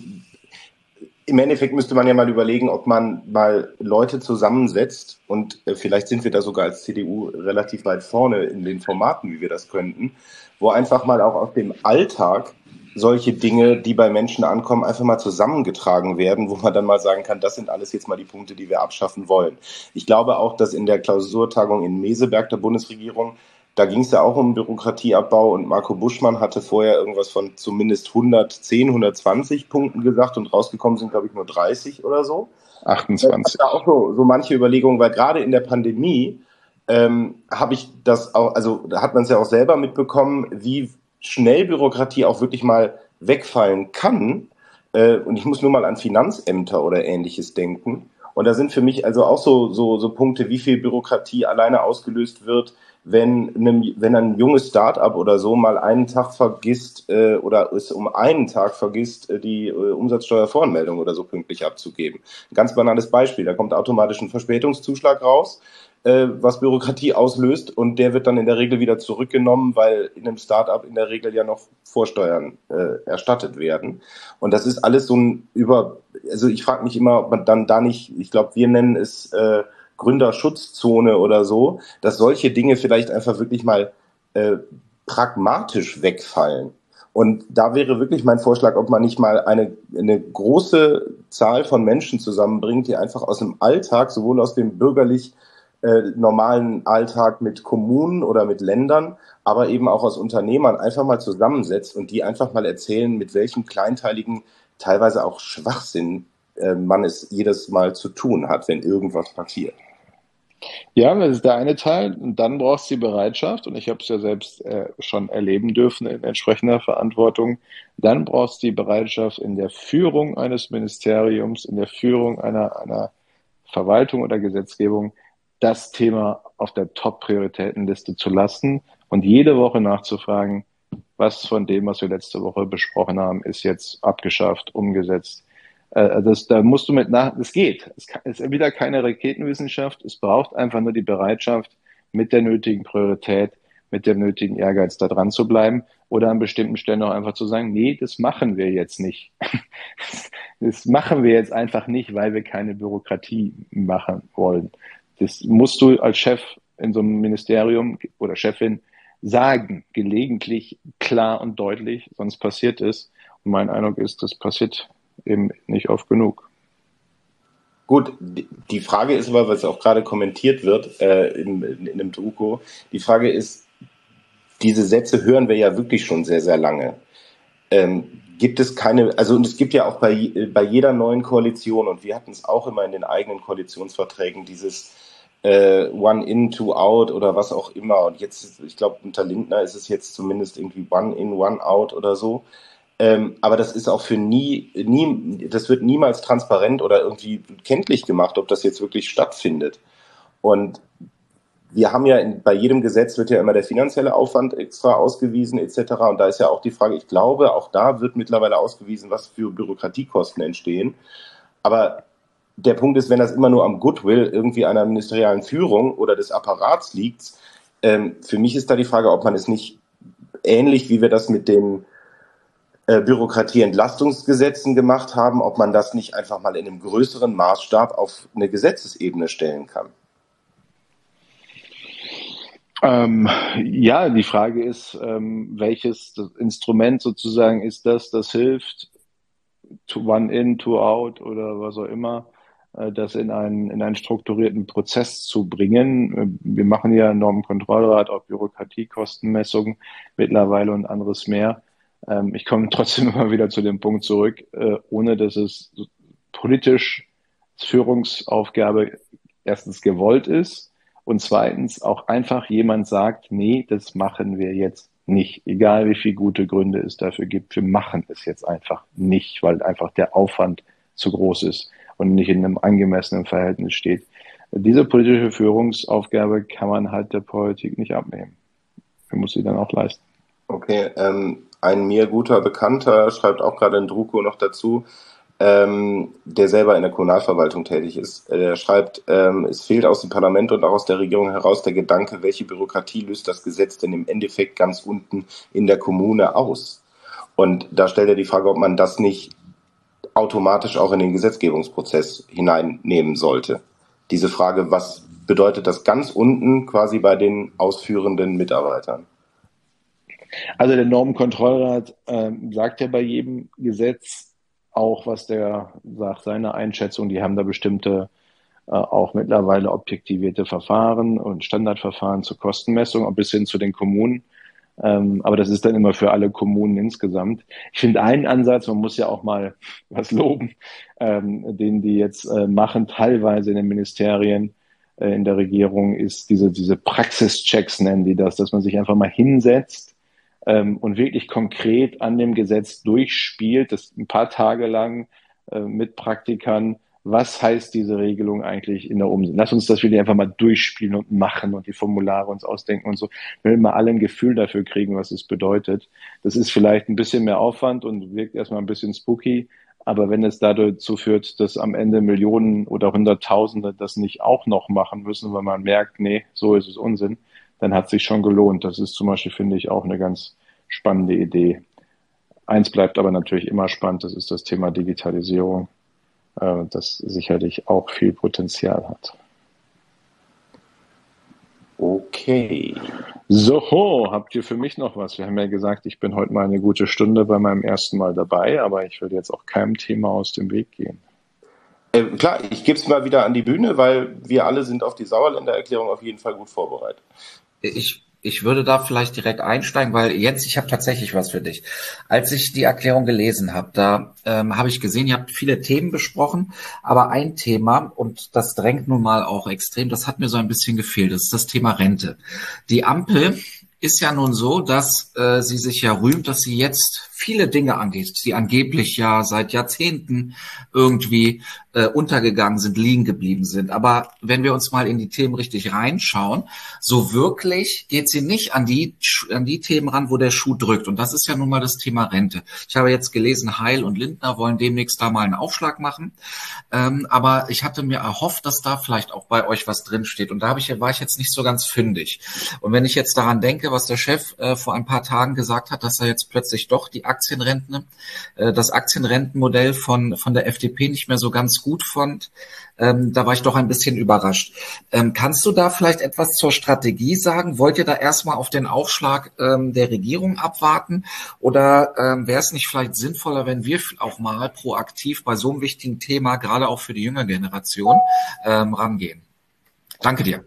im Endeffekt müsste man ja mal überlegen, ob man mal Leute zusammensetzt und vielleicht sind wir da sogar als CDU relativ weit vorne in den Formaten, wie wir das könnten, wo einfach mal auch aus dem Alltag solche Dinge, die bei Menschen ankommen, einfach mal zusammengetragen werden, wo man dann mal sagen kann, das sind alles jetzt mal die Punkte, die wir abschaffen wollen. Ich glaube auch, dass in der Klausurtagung in Meseberg der Bundesregierung, da ging es ja auch um Bürokratieabbau und Marco Buschmann hatte vorher irgendwas von zumindest 110, 120 Punkten gesagt und rausgekommen sind, glaube ich, nur 30 oder so. 28. Da auch so manche Überlegungen, weil gerade in der Pandemie habe ich das auch, also da hat man es ja auch selber mitbekommen, wie schnell Bürokratie auch wirklich mal wegfallen kann. Und ich muss nur mal an Finanzämter oder Ähnliches denken. Und da sind für mich also auch so Punkte, wie viel Bürokratie alleine ausgelöst wird, wenn ein junges Start-up oder so mal einen Tag vergisst oder es um einen Tag vergisst, die Umsatzsteuervoranmeldung oder so pünktlich abzugeben. Ein ganz banales Beispiel, da kommt automatisch ein Verspätungszuschlag raus, was Bürokratie auslöst und der wird dann in der Regel wieder zurückgenommen, weil in einem Start-up in der Regel ja noch Vorsteuern erstattet werden. Und das ist alles so also ich frage mich immer, ob man dann da nicht, ich glaube, wir nennen es Gründerschutzzone oder so, dass solche Dinge vielleicht einfach wirklich mal pragmatisch wegfallen. Und da wäre wirklich mein Vorschlag, ob man nicht mal eine große Zahl von Menschen zusammenbringt, die einfach aus dem Alltag, sowohl aus dem bürgerlich normalen Alltag mit Kommunen oder mit Ländern, aber eben auch aus Unternehmern einfach mal zusammensetzt und die einfach mal erzählen, mit welchem kleinteiligen, teilweise auch Schwachsinn man es jedes Mal zu tun hat, wenn irgendwas passiert. Ja, das ist der eine Teil. Und dann brauchst du die Bereitschaft, und ich habe es ja selbst schon erleben dürfen in entsprechender Verantwortung, dann brauchst du die Bereitschaft in der Führung eines Ministeriums, in der Führung einer Verwaltung oder Gesetzgebung, das Thema auf der Top-Prioritätenliste zu lassen und jede Woche nachzufragen, was von dem, was wir letzte Woche besprochen haben, ist jetzt abgeschafft, umgesetzt. Da musst du es geht. Es ist wieder keine Raketenwissenschaft. Es braucht einfach nur die Bereitschaft, mit der nötigen Priorität, mit dem nötigen Ehrgeiz da dran zu bleiben oder an bestimmten Stellen auch einfach zu sagen, nee, das machen wir jetzt nicht. Das machen wir jetzt einfach nicht, weil wir keine Bürokratie machen wollen. Das musst du als Chef in so einem Ministerium oder Chefin sagen, gelegentlich klar und deutlich, sonst passiert es. Und mein Eindruck ist, das passiert eben nicht oft genug. Gut, die Frage ist aber, was auch gerade kommentiert wird in einem Druko, die Frage ist, diese Sätze hören wir ja wirklich schon sehr, sehr lange. Gibt es keine, also und es gibt ja auch bei jeder neuen Koalition, und wir hatten es auch immer in den eigenen Koalitionsverträgen, dieses One in, two out oder was auch immer. Und jetzt, ich glaube, unter Lindner ist es jetzt zumindest irgendwie One in, one out oder so. Aber das ist auch für das wird niemals transparent oder irgendwie kenntlich gemacht, ob das jetzt wirklich stattfindet. Und wir haben ja bei jedem Gesetz wird ja immer der finanzielle Aufwand extra ausgewiesen etc. Und da ist ja auch die Frage, ich glaube, auch da wird mittlerweile ausgewiesen, was für Bürokratiekosten entstehen. Aber der Punkt ist, wenn das immer nur am Goodwill irgendwie einer ministerialen Führung oder des Apparats liegt, für mich ist da die Frage, ob man es nicht ähnlich, wie wir das mit den Bürokratieentlastungsgesetzen gemacht haben, ob man das nicht einfach mal in einem größeren Maßstab auf eine Gesetzesebene stellen kann. Ja, die Frage ist, welches Instrument sozusagen ist das hilft, to one in, two out oder was auch immer. das in einen strukturierten Prozess zu bringen. Wir machen ja Normenkontrollrat, auch Bürokratiekostenmessungen mittlerweile und anderes mehr. Ich komme trotzdem immer wieder zu dem Punkt zurück, ohne dass es politisch als Führungsaufgabe erstens gewollt ist und zweitens auch einfach jemand sagt, nee, das machen wir jetzt nicht. Egal wie viele gute Gründe es dafür gibt, wir machen es jetzt einfach nicht, weil einfach der Aufwand zu groß ist und nicht in einem angemessenen Verhältnis steht. Diese politische Führungsaufgabe kann man halt der Politik nicht abnehmen. Man muss sie dann auch leisten. Okay, ein mir guter Bekannter schreibt auch gerade in Druko noch dazu, der selber in der Kommunalverwaltung tätig ist. Der schreibt, es fehlt aus dem Parlament und auch aus der Regierung heraus der Gedanke, welche Bürokratie löst das Gesetz denn im Endeffekt ganz unten in der Kommune aus? Und da stellt er die Frage, ob man das nicht automatisch auch in den Gesetzgebungsprozess hineinnehmen sollte. Diese Frage, was bedeutet das ganz unten quasi bei den ausführenden Mitarbeitern? Also der Normenkontrollrat sagt ja bei jedem Gesetz auch, was der sagt, seine Einschätzung. Die haben da bestimmte auch mittlerweile objektivierte Verfahren und Standardverfahren zur Kostenmessung, auch bis hin zu den Kommunen. Aber das ist dann immer für alle Kommunen insgesamt. Ich finde einen Ansatz, man muss ja auch mal was loben, den die jetzt machen, teilweise in den Ministerien, in der Regierung, ist diese Praxischecks, nennen die das, dass man sich einfach mal hinsetzt und wirklich konkret an dem Gesetz durchspielt, das ein paar Tage lang mit Praktikern. Was heißt diese Regelung eigentlich in der Umsetzung? Lass uns das wirklich einfach mal durchspielen und machen und die Formulare uns ausdenken und so. Wir will mal alle ein Gefühl dafür kriegen, was es bedeutet. Das ist vielleicht ein bisschen mehr Aufwand und wirkt erstmal ein bisschen spooky, aber wenn es dazu führt, dass am Ende Millionen oder Hunderttausende das nicht auch noch machen müssen, weil man merkt, nee, so ist es Unsinn, dann hat es sich schon gelohnt. Das ist zum Beispiel, finde ich, auch eine ganz spannende Idee. Eins bleibt aber natürlich immer spannend, das ist das Thema Digitalisierung, das sicherlich auch viel Potenzial hat. Okay. So, habt ihr für mich noch was? Wir haben ja gesagt, ich bin heute mal eine gute Stunde bei meinem ersten Mal dabei, aber ich würde jetzt auch keinem Thema aus dem Weg gehen. Klar, ich gebe es mal wieder an die Bühne, weil wir alle sind auf die Sauerländer-Erklärung auf jeden Fall gut vorbereitet. Ich würde da vielleicht direkt einsteigen, weil Jens, ich habe tatsächlich was für dich. Als ich die Erklärung gelesen habe, da habe ich gesehen, ihr habt viele Themen besprochen, aber ein Thema, und das drängt nun mal auch extrem, das hat mir so ein bisschen gefehlt, das ist das Thema Rente. Die Ampel ist ja nun so, dass sie sich ja rühmt, dass sie jetzt viele Dinge angeht, die angeblich ja seit Jahrzehnten irgendwie untergegangen sind, liegen geblieben sind. Aber wenn wir uns mal in die Themen richtig reinschauen, so wirklich geht sie nicht an die Themen ran, wo der Schuh drückt. Und das ist ja nun mal das Thema Rente. Ich habe jetzt gelesen, Heil und Lindner wollen demnächst da mal einen Aufschlag machen. Aber ich hatte mir erhofft, dass da vielleicht auch bei euch was drinsteht. Und da war ich jetzt nicht so ganz fündig. Und wenn ich jetzt daran denke, was der Chef vor ein paar Tagen gesagt hat, dass er jetzt plötzlich doch die das Aktienrentenmodell von der FDP nicht mehr so ganz gut fand, da war ich doch ein bisschen überrascht. Kannst du da vielleicht etwas zur Strategie sagen? Wollt ihr da erstmal auf den Aufschlag der Regierung abwarten? Oder wäre es nicht vielleicht sinnvoller, wenn wir auch mal proaktiv bei so einem wichtigen Thema, gerade auch für die jüngere Generation, rangehen? Danke dir.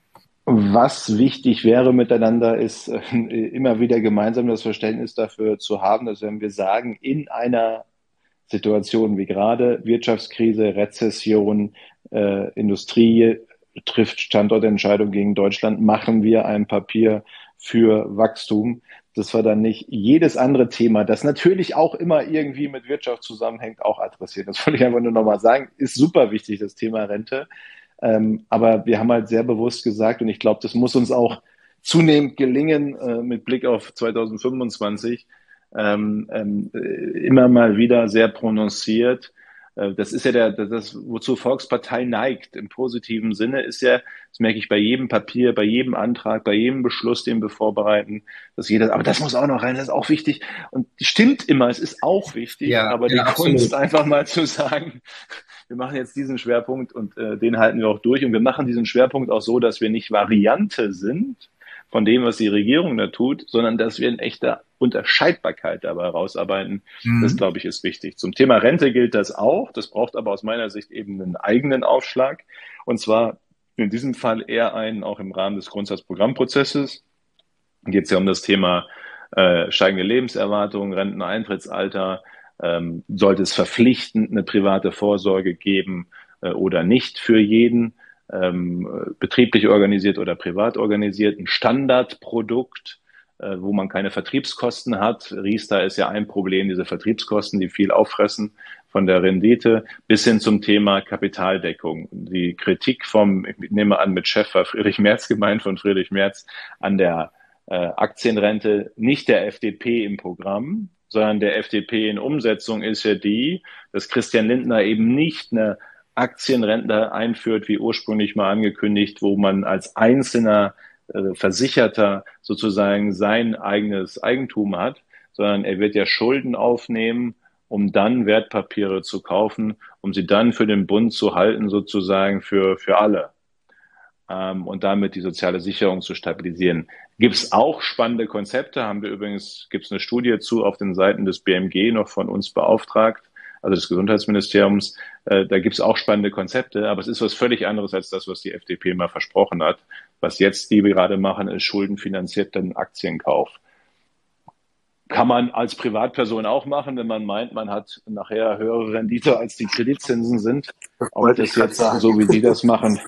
Was wichtig wäre miteinander, ist immer wieder gemeinsam das Verständnis dafür zu haben, dass wenn wir sagen, in einer Situation wie gerade Wirtschaftskrise, Rezession, Industrie trifft Standortentscheidung gegen Deutschland, machen wir ein Papier für Wachstum, dass wir dann nicht jedes andere Thema, das natürlich auch immer irgendwie mit Wirtschaft zusammenhängt, auch adressieren. Das wollte ich einfach nur nochmal sagen, ist super wichtig, das Thema Rente. Aber wir haben halt sehr bewusst gesagt, und ich glaube, das muss uns auch zunehmend gelingen mit Blick auf 2025, immer mal wieder sehr prononciert. Das ist ja das, wozu Volkspartei neigt im positiven Sinne, ist ja, das merke ich bei jedem Papier, bei jedem Antrag, bei jedem Beschluss, den wir vorbereiten, dass jeder, aber das muss auch noch rein, das ist auch wichtig. Und stimmt immer, es ist auch wichtig, ja, aber die Kunst einfach mal zu sagen, wir machen jetzt diesen Schwerpunkt und den halten wir auch durch. Und wir machen diesen Schwerpunkt auch so, dass wir nicht Variante sind von dem, was die Regierung da tut, sondern dass wir ein echter Unterscheidbarkeit dabei herausarbeiten. Das, glaube ich, ist wichtig. Zum Thema Rente gilt das auch. Das braucht aber aus meiner Sicht eben einen eigenen Aufschlag. Und zwar in diesem Fall eher einen auch im Rahmen des Grundsatzprogrammprozesses. Da geht es ja um das Thema steigende Lebenserwartung, Renteneintrittsalter. Sollte es verpflichtend eine private Vorsorge geben oder nicht für jeden, betrieblich organisiert oder privat organisiert, ein Standardprodukt, wo man keine Vertriebskosten hat. Riester ist ja ein Problem, diese Vertriebskosten, die viel auffressen von der Rendite, bis hin zum Thema Kapitaldeckung. Die Kritik ich nehme an, mit Chef war Friedrich Merz gemeint, von Friedrich Merz an der Aktienrente, nicht der FDP im Programm, sondern der FDP in Umsetzung ist ja die, dass Christian Lindner eben nicht eine Aktienrente einführt, wie ursprünglich mal angekündigt, wo man als einzelner Versicherter sozusagen sein eigenes Eigentum hat, sondern er wird ja Schulden aufnehmen, um dann Wertpapiere zu kaufen, um sie dann für den Bund zu halten, sozusagen für alle. Und damit die soziale Sicherung zu stabilisieren. Gibt es auch spannende Konzepte, gibt es eine Studie zu auf den Seiten des BMG noch von uns beauftragt, also des Gesundheitsministeriums. Da gibt es auch spannende Konzepte, aber es ist was völlig anderes als das, was die FDP mal versprochen hat. Was jetzt die gerade machen, ist schuldenfinanzierten Aktienkauf. Kann man als Privatperson auch machen, wenn man meint, man hat nachher höhere Rendite, als die Kreditzinsen sind. Ob das jetzt so wie die das machen,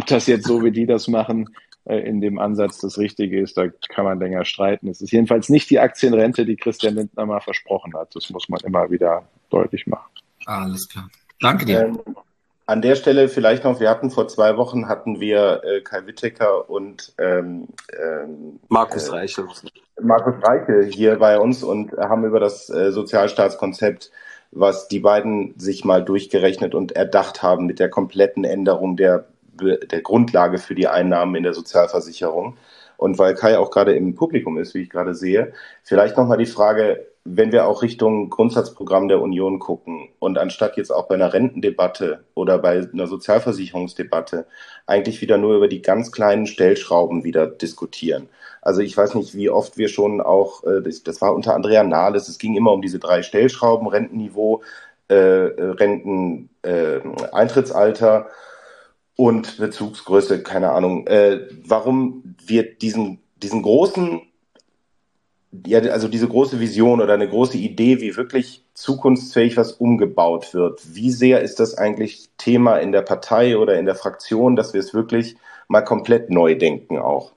in dem Ansatz das Richtige ist, da kann man länger streiten. Es ist jedenfalls nicht die Aktienrente, die Christian Lindner mal versprochen hat. Das muss man immer wieder deutlich machen. Alles klar. Danke dir. An der Stelle vielleicht noch, vor 2 Wochen Kai Whittaker und Markus Reichel hier bei uns und haben über das Sozialstaatskonzept, was die beiden sich mal durchgerechnet und erdacht haben mit der kompletten Änderung der Grundlage für die Einnahmen in der Sozialversicherung. Und weil Kai auch gerade im Publikum ist, wie ich gerade sehe, vielleicht nochmal die Frage, wenn wir auch Richtung Grundsatzprogramm der Union gucken und anstatt jetzt auch bei einer Rentendebatte oder bei einer Sozialversicherungsdebatte eigentlich wieder nur über die ganz kleinen Stellschrauben wieder diskutieren. Also ich weiß nicht, wie oft wir schon auch, das war unter Andrea Nahles, es ging immer um diese 3 Stellschrauben, Rentenniveau, Renteneintrittsalter und Bezugsgröße, keine Ahnung, warum wir diesen großen, also diese große Vision oder eine große Idee, wie wirklich zukunftsfähig was umgebaut wird. Wie sehr ist das eigentlich Thema in der Partei oder in der Fraktion, dass wir es wirklich mal komplett neu denken auch?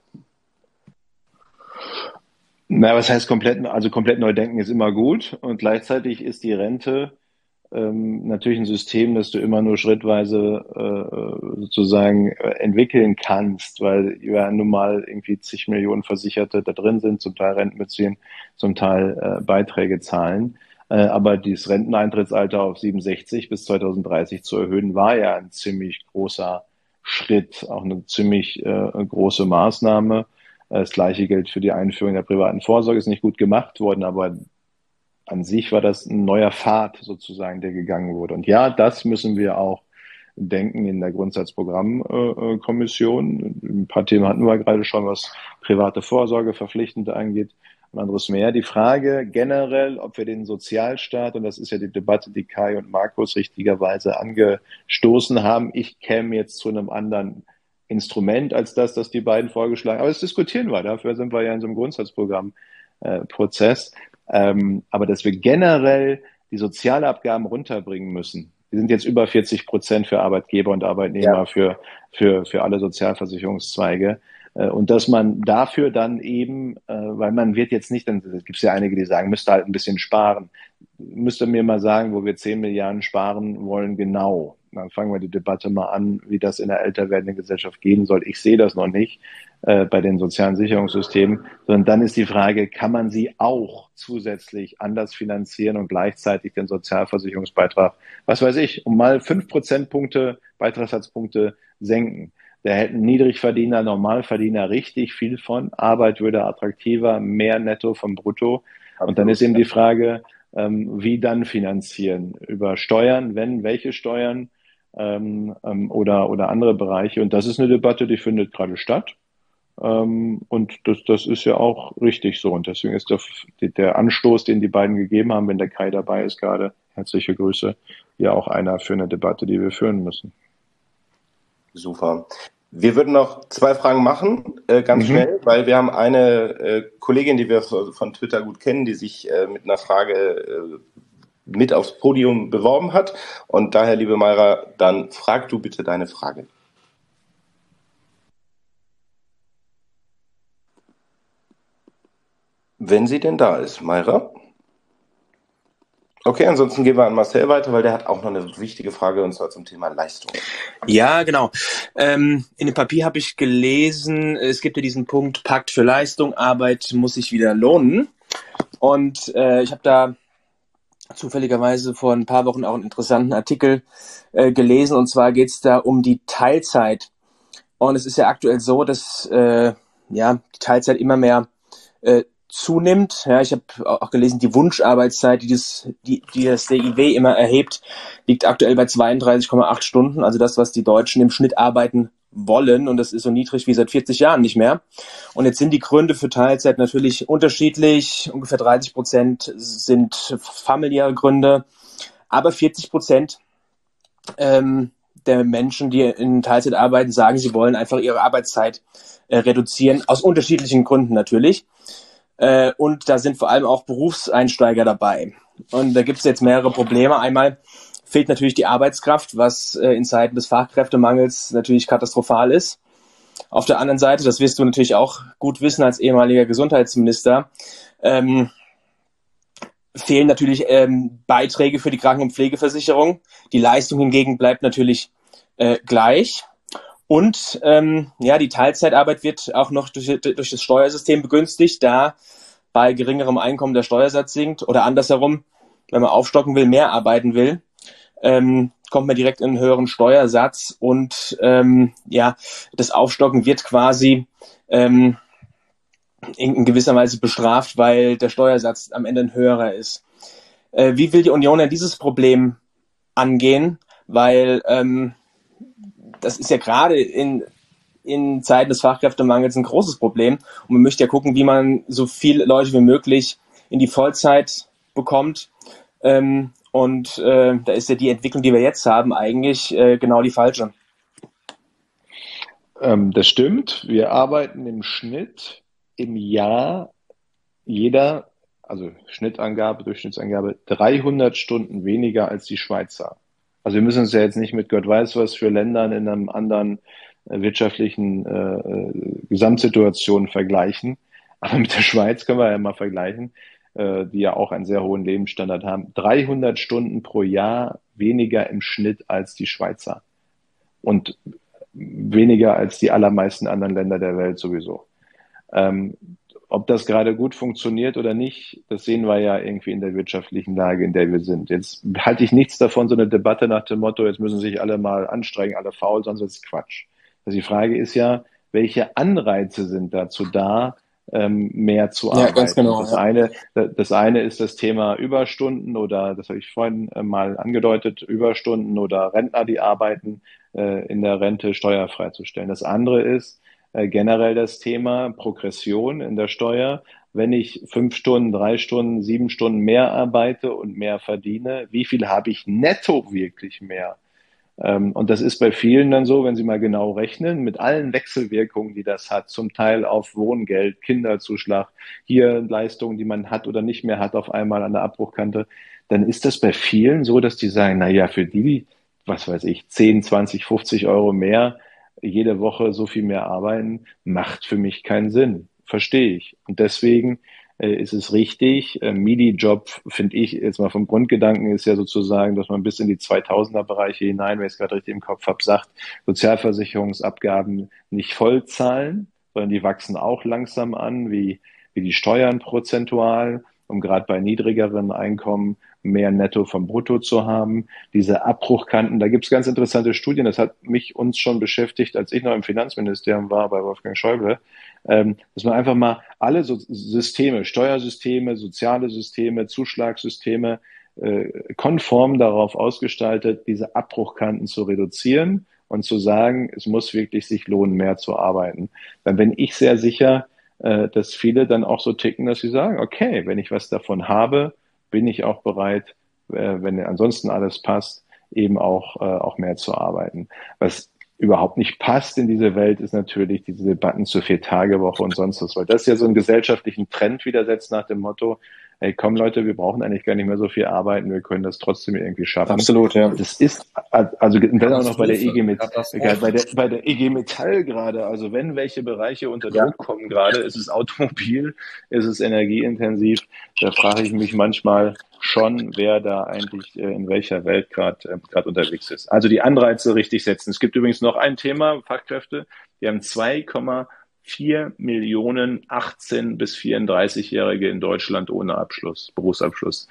Na, was heißt komplett? Also komplett neu denken ist immer gut und gleichzeitig ist die Rente natürlich ein System, das du immer nur schrittweise sozusagen entwickeln kannst, weil ja nun mal irgendwie zig Millionen Versicherte da drin sind, zum Teil Renten beziehen, zum Teil Beiträge zahlen. Aber dieses Renteneintrittsalter auf 67 bis 2030 zu erhöhen, war ja ein ziemlich großer Schritt, auch eine ziemlich große Maßnahme. Das Gleiche gilt für die Einführung der privaten Vorsorge, ist nicht gut gemacht worden, aber an sich war das ein neuer Pfad sozusagen, der gegangen wurde. Und ja, das müssen wir auch denken in der Grundsatzprogrammkommission. Ein paar Themen hatten wir gerade schon, was private Vorsorge, Verpflichtende angeht und anderes mehr. Die Frage generell, ob wir den Sozialstaat, und das ist ja die Debatte, die Kai und Markus richtigerweise angestoßen haben, ich käme jetzt zu einem anderen Instrument als das die beiden vorgeschlagen haben. Aber das diskutieren wir, dafür sind wir ja in so einem Grundsatzprogrammprozess. Aber dass wir generell die Sozialabgaben runterbringen müssen. Die sind jetzt über 40% für Arbeitgeber und Arbeitnehmer, für alle Sozialversicherungszweige. Und dass man dafür dann eben, weil man wird jetzt nicht, dann gibt es ja einige, die sagen, müsste halt ein bisschen sparen. Müsste mir mal sagen, wo wir 10 Milliarden sparen wollen, genau. Dann fangen wir die Debatte mal an, wie das in der älter werdenden Gesellschaft gehen soll. Ich sehe das noch nicht bei den sozialen Sicherungssystemen, sondern dann ist die Frage, kann man sie auch zusätzlich anders finanzieren und gleichzeitig den Sozialversicherungsbeitrag, was weiß ich, um mal 5 Prozentpunkte, Beitragssatzpunkte senken. Da hätten Niedrigverdiener, Normalverdiener richtig viel von. Arbeit würde attraktiver, mehr Netto vom Brutto. Und dann ist eben die Frage, wie dann finanzieren? Über Steuern, wenn, welche Steuern oder andere Bereiche. Und das ist eine Debatte, die findet gerade statt. Und das ist ja auch richtig so. Und deswegen ist der Anstoß, den die beiden gegeben haben, wenn der Kai dabei ist gerade, herzliche Grüße, ja auch einer für eine Debatte, die wir führen müssen. Super. Wir würden noch 2 Fragen machen, ganz schnell, weil wir haben eine Kollegin, die wir von Twitter gut kennen, die sich mit einer Frage mit aufs Podium beworben hat. Und daher, liebe Mayra, dann frag du bitte deine Frage. Wenn sie denn da ist, Mayra. Okay, ansonsten gehen wir an Marcel weiter, weil der hat auch noch eine wichtige Frage, und zwar zum Thema Leistung. Ja, genau. In dem Papier habe ich gelesen, es gibt ja diesen Punkt, Pakt für Leistung, Arbeit muss sich wieder lohnen. Und ich habe da zufälligerweise vor ein paar Wochen auch einen interessanten Artikel gelesen, und zwar geht es da um die Teilzeit. Und es ist ja aktuell so, dass die Teilzeit immer mehr zunimmt. Ja, ich habe auch gelesen, die Wunscharbeitszeit, die das DIW immer erhebt, liegt aktuell bei 32,8 Stunden. Also das, was die Deutschen im Schnitt arbeiten wollen. Und das ist so niedrig wie seit 40 Jahren nicht mehr. Und jetzt sind die Gründe für Teilzeit natürlich unterschiedlich. Ungefähr 30% sind familiäre Gründe. Aber 40% der Menschen, die in Teilzeit arbeiten, sagen, sie wollen einfach ihre Arbeitszeit reduzieren. Aus unterschiedlichen Gründen natürlich. Und da sind vor allem auch Berufseinsteiger dabei. Und da gibt es jetzt mehrere Probleme. Einmal fehlt natürlich die Arbeitskraft, was in Zeiten des Fachkräftemangels natürlich katastrophal ist. Auf der anderen Seite, das wirst du natürlich auch gut wissen als ehemaliger Gesundheitsminister, fehlen natürlich Beiträge für die Kranken- und Pflegeversicherung. Die Leistung hingegen bleibt natürlich gleich. Und die Teilzeitarbeit wird auch noch durch das Steuersystem begünstigt, da bei geringerem Einkommen der Steuersatz sinkt, oder andersherum, wenn man aufstocken will, mehr arbeiten will, kommt man direkt in einen höheren Steuersatz, und das Aufstocken wird quasi in gewisser Weise bestraft, weil der Steuersatz am Ende ein höherer ist. Wie will die Union denn dieses Problem angehen? Weil das ist ja gerade in Zeiten des Fachkräftemangels ein großes Problem. Und man möchte ja gucken, wie man so viele Leute wie möglich in die Vollzeit bekommt. Da ist ja die Entwicklung, die wir jetzt haben, eigentlich genau die falsche. Das stimmt. Wir arbeiten im Schnitt im Jahr Durchschnittsangabe, 300 Stunden weniger als die Schweizer. Also wir müssen uns ja jetzt nicht mit Gott weiß was für Ländern in einem anderen wirtschaftlichen Gesamtsituation vergleichen. Aber mit der Schweiz können wir ja mal vergleichen, die ja auch einen sehr hohen Lebensstandard haben. 300 Stunden pro Jahr weniger im Schnitt als die Schweizer. Und weniger als die allermeisten anderen Länder der Welt sowieso. Ob das gerade gut funktioniert oder nicht, das sehen wir ja irgendwie in der wirtschaftlichen Lage, in der wir sind. Jetzt halte ich nichts davon, so eine Debatte nach dem Motto, jetzt müssen sich alle mal anstrengen, alle faul, sonst ist Quatsch. Also die Frage ist ja, welche Anreize sind dazu da, mehr zu arbeiten? Ja, ganz genau. Das eine ist das Thema Überstunden, oder das habe ich vorhin mal angedeutet, Überstunden oder Rentner, die arbeiten, in der Rente steuerfrei zu stellen. Das andere ist generell das Thema Progression in der Steuer. Wenn ich 5 Stunden, 3 Stunden, 7 Stunden mehr arbeite und mehr verdiene, wie viel habe ich netto wirklich mehr? Und das ist bei vielen dann so, wenn Sie mal genau rechnen, mit allen Wechselwirkungen, die das hat, zum Teil auf Wohngeld, Kinderzuschlag, hier Leistungen, die man hat oder nicht mehr hat, auf einmal an der Abbruchkante, dann ist das bei vielen so, dass die sagen, na ja, für die, was weiß ich, 10, 20, 50 Euro mehr, jede Woche so viel mehr arbeiten, macht für mich keinen Sinn. Verstehe ich. Und deswegen ist es richtig. MIDI-Job, finde ich, jetzt mal vom Grundgedanken ist ja sozusagen, dass man bis in die 2000er-Bereiche hinein, wenn ich es gerade richtig im Kopf habe, sagt, Sozialversicherungsabgaben nicht voll zahlen, sondern die wachsen auch langsam an, wie die Steuern prozentual, um gerade bei niedrigeren Einkommen mehr Netto vom Brutto zu haben. Diese Abbruchkanten, da gibt es ganz interessante Studien, das hat uns schon beschäftigt, als ich noch im Finanzministerium war, bei Wolfgang Schäuble, dass man einfach mal alle Systeme, Steuersysteme, soziale Systeme, Zuschlagssysteme konform darauf ausgestaltet, diese Abbruchkanten zu reduzieren und zu sagen, es muss wirklich sich lohnen, mehr zu arbeiten, dann bin ich sehr sicher, dass viele dann auch so ticken, dass sie sagen, okay, wenn ich was davon habe, bin ich auch bereit, wenn ansonsten alles passt, eben auch mehr zu arbeiten. Was überhaupt nicht passt in diese Welt, ist natürlich diese Debatten zur 4-Tage-Woche und sonst was, weil das ja so einen gesellschaftlichen Trend widersetzt nach dem Motto, hey, komm Leute, wir brauchen eigentlich gar nicht mehr so viel arbeiten, wir können das trotzdem irgendwie schaffen. Absolut, ja. Das ist, also dann auch noch bei der IG Metall gerade, also wenn welche Bereiche unter Druck kommen gerade, ist es Automobil, ist es energieintensiv, da frage ich mich manchmal schon, wer da eigentlich in welcher Welt gerade unterwegs ist. Also die Anreize richtig setzen. Es gibt übrigens noch ein Thema, Fachkräfte, die haben 2,4 Millionen 18- bis 34-Jährige in Deutschland ohne Abschluss, Berufsabschluss.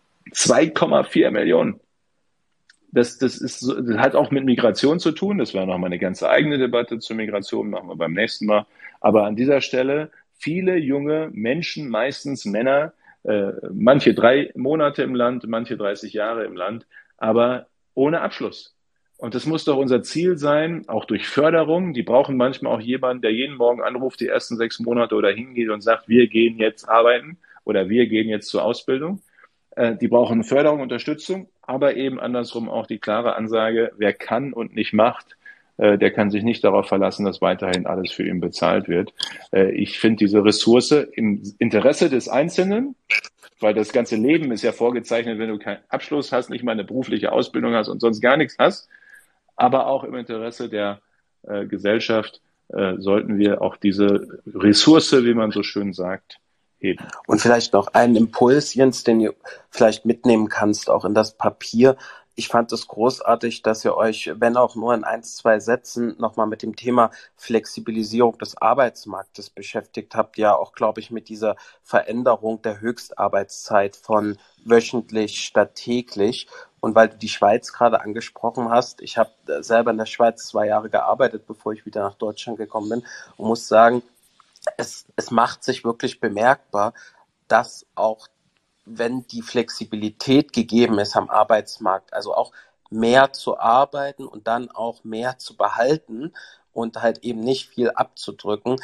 2,4 Millionen. Das hat auch mit Migration zu tun. Das wäre nochmal eine ganz eigene Debatte zur Migration, machen wir beim nächsten Mal. Aber an dieser Stelle viele junge Menschen, meistens Männer, manche 3 Monate im Land, manche 30 Jahre im Land, aber ohne Abschluss. Und das muss doch unser Ziel sein, auch durch Förderung. Die brauchen manchmal auch jemanden, der jeden Morgen anruft, die ersten 6 Monate oder hingeht und sagt, wir gehen jetzt arbeiten oder wir gehen jetzt zur Ausbildung. Die brauchen Förderung, Unterstützung, aber eben andersrum auch die klare Ansage, wer kann und nicht macht, der kann sich nicht darauf verlassen, dass weiterhin alles für ihn bezahlt wird. Ich finde diese Ressource im Interesse des Einzelnen, weil das ganze Leben ist ja vorgezeichnet, wenn du keinen Abschluss hast, nicht mal eine berufliche Ausbildung hast und sonst gar nichts hast, aber auch im Interesse der Gesellschaft sollten wir auch diese Ressource, wie man so schön sagt, heben. Und vielleicht noch einen Impuls, Jens, den du vielleicht mitnehmen kannst, auch in das Papier. Ich fand es großartig, dass ihr euch, wenn auch nur in 1, 2 Sätzen, nochmal mit dem Thema Flexibilisierung des Arbeitsmarktes beschäftigt habt. Ja, auch, glaube ich, mit dieser Veränderung der Höchstarbeitszeit von wöchentlich statt täglich. Und weil du die Schweiz gerade angesprochen hast, ich habe selber in der Schweiz 2 Jahre gearbeitet, bevor ich wieder nach Deutschland gekommen bin, und muss sagen, es macht sich wirklich bemerkbar, dass auch wenn die Flexibilität gegeben ist am Arbeitsmarkt, also auch mehr zu arbeiten und dann auch mehr zu behalten und halt eben nicht viel abzudrücken,